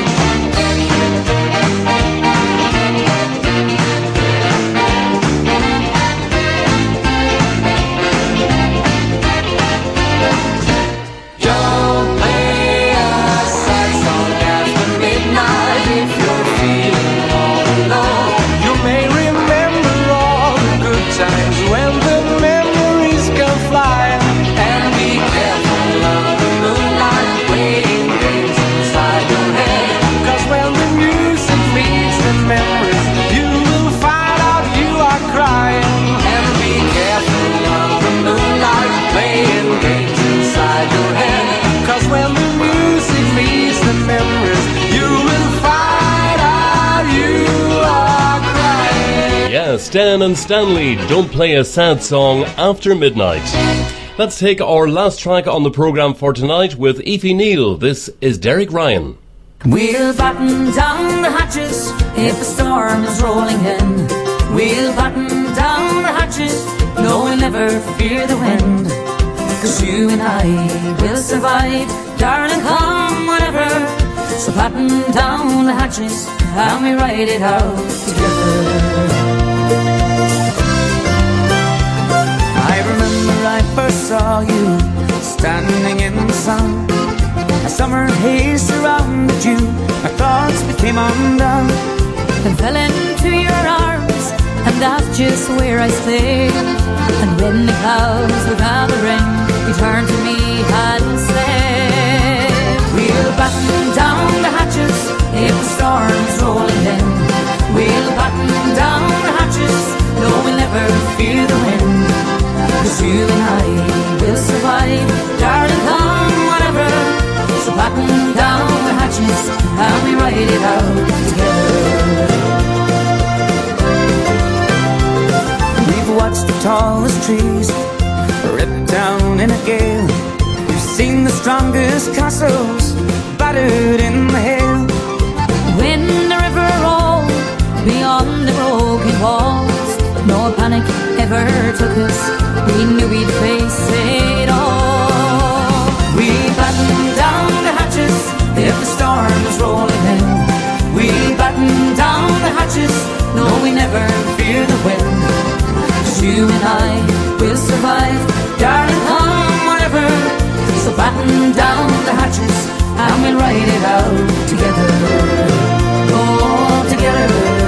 Stan and Stanley, Don't Play a Sad Song After Midnight. Let's take our last track on the programme for tonight with Aoife Neal. This is Derek Ryan. We'll batten down the hatches if the storm is rolling in. We'll batten down the hatches, no, we'll never fear the wind. 'Cause you and I will survive, darling, come whatever. So batten down the hatches and we ride it out together. I remember I first saw you standing in the sun. A summer haze surrounded you, my thoughts became undone and fell into your arms, and that's just where I stayed. And when the clouds were gathering, you turned to me and said, we'll batten down the hatches if the storm's rolling in. We'll batten down the hatches, no, we'll never fear the wind. 'Cause you and I will survive, darling, come whatever. So batten down the hatches and we ride it out together. We've watched the tallest trees ripped down in a gale. We've seen the strongest castles battered in the hail. When the river rolled beyond the broken walls, no panic ever took us, we knew we'd face it all. We batten down the hatches if the storm is rolling in. We batten down the hatches, no, we never fear the wind. 'Cause you and I will survive, darling, come whatever. So batten down the hatches and we'll ride it out together. Oh, together.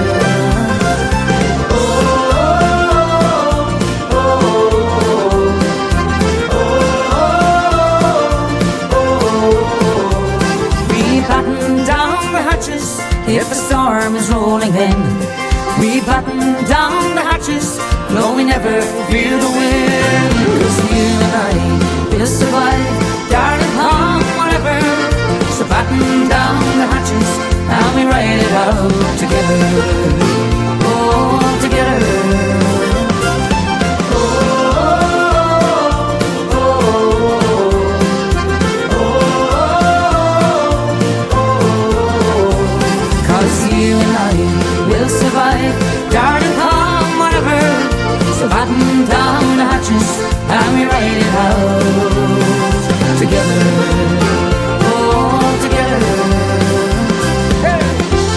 If the storm is rolling in, we batten down the hatches, no, we never fear the wind. 'Cause you and I will survive, darling, come whatever. So batten down the hatches and we ride it out together. Oh, together. Darling, come whatever. So batten down the hatches and we ride it out together. Oh, together. Hey.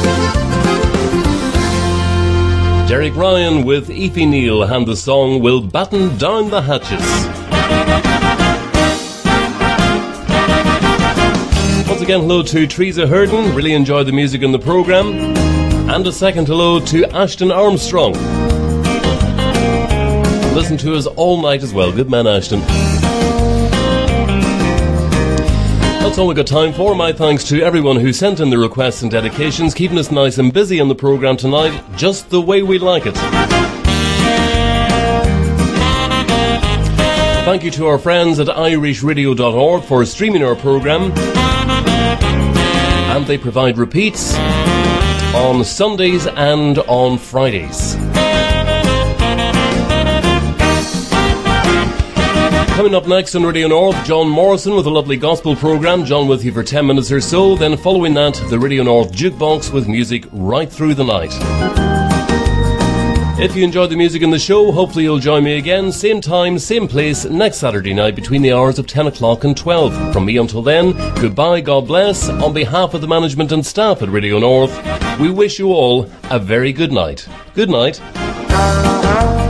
Derek Ryan with Aoife Neal and the song We'll Batten Down the Hatches. Once again, hello to Teresa Hurden. Really enjoyed the music in the programme. And a second hello to Ashton Armstrong. Listen to us all night as well. Good man, Ashton. That's all we've got time for. My thanks to everyone who sent in the requests and dedications, keeping us nice and busy in the programme tonight, just the way we like it. Thank you to our friends at irishradio.org for streaming our programme. And they provide repeats on Sundays and on Fridays. Coming up next on Radio North, John Morrison with a lovely gospel programme. John with you for 10 minutes or so. Then following that, the Radio North Jukebox with music right through the night. If you enjoyed the music in the show, hopefully you'll join me again, same time, same place, next Saturday night between the hours of 10 o'clock and 12. From me until then, goodbye, God bless. On behalf of the management and staff at Radio North, we wish you all a very good night. Good night.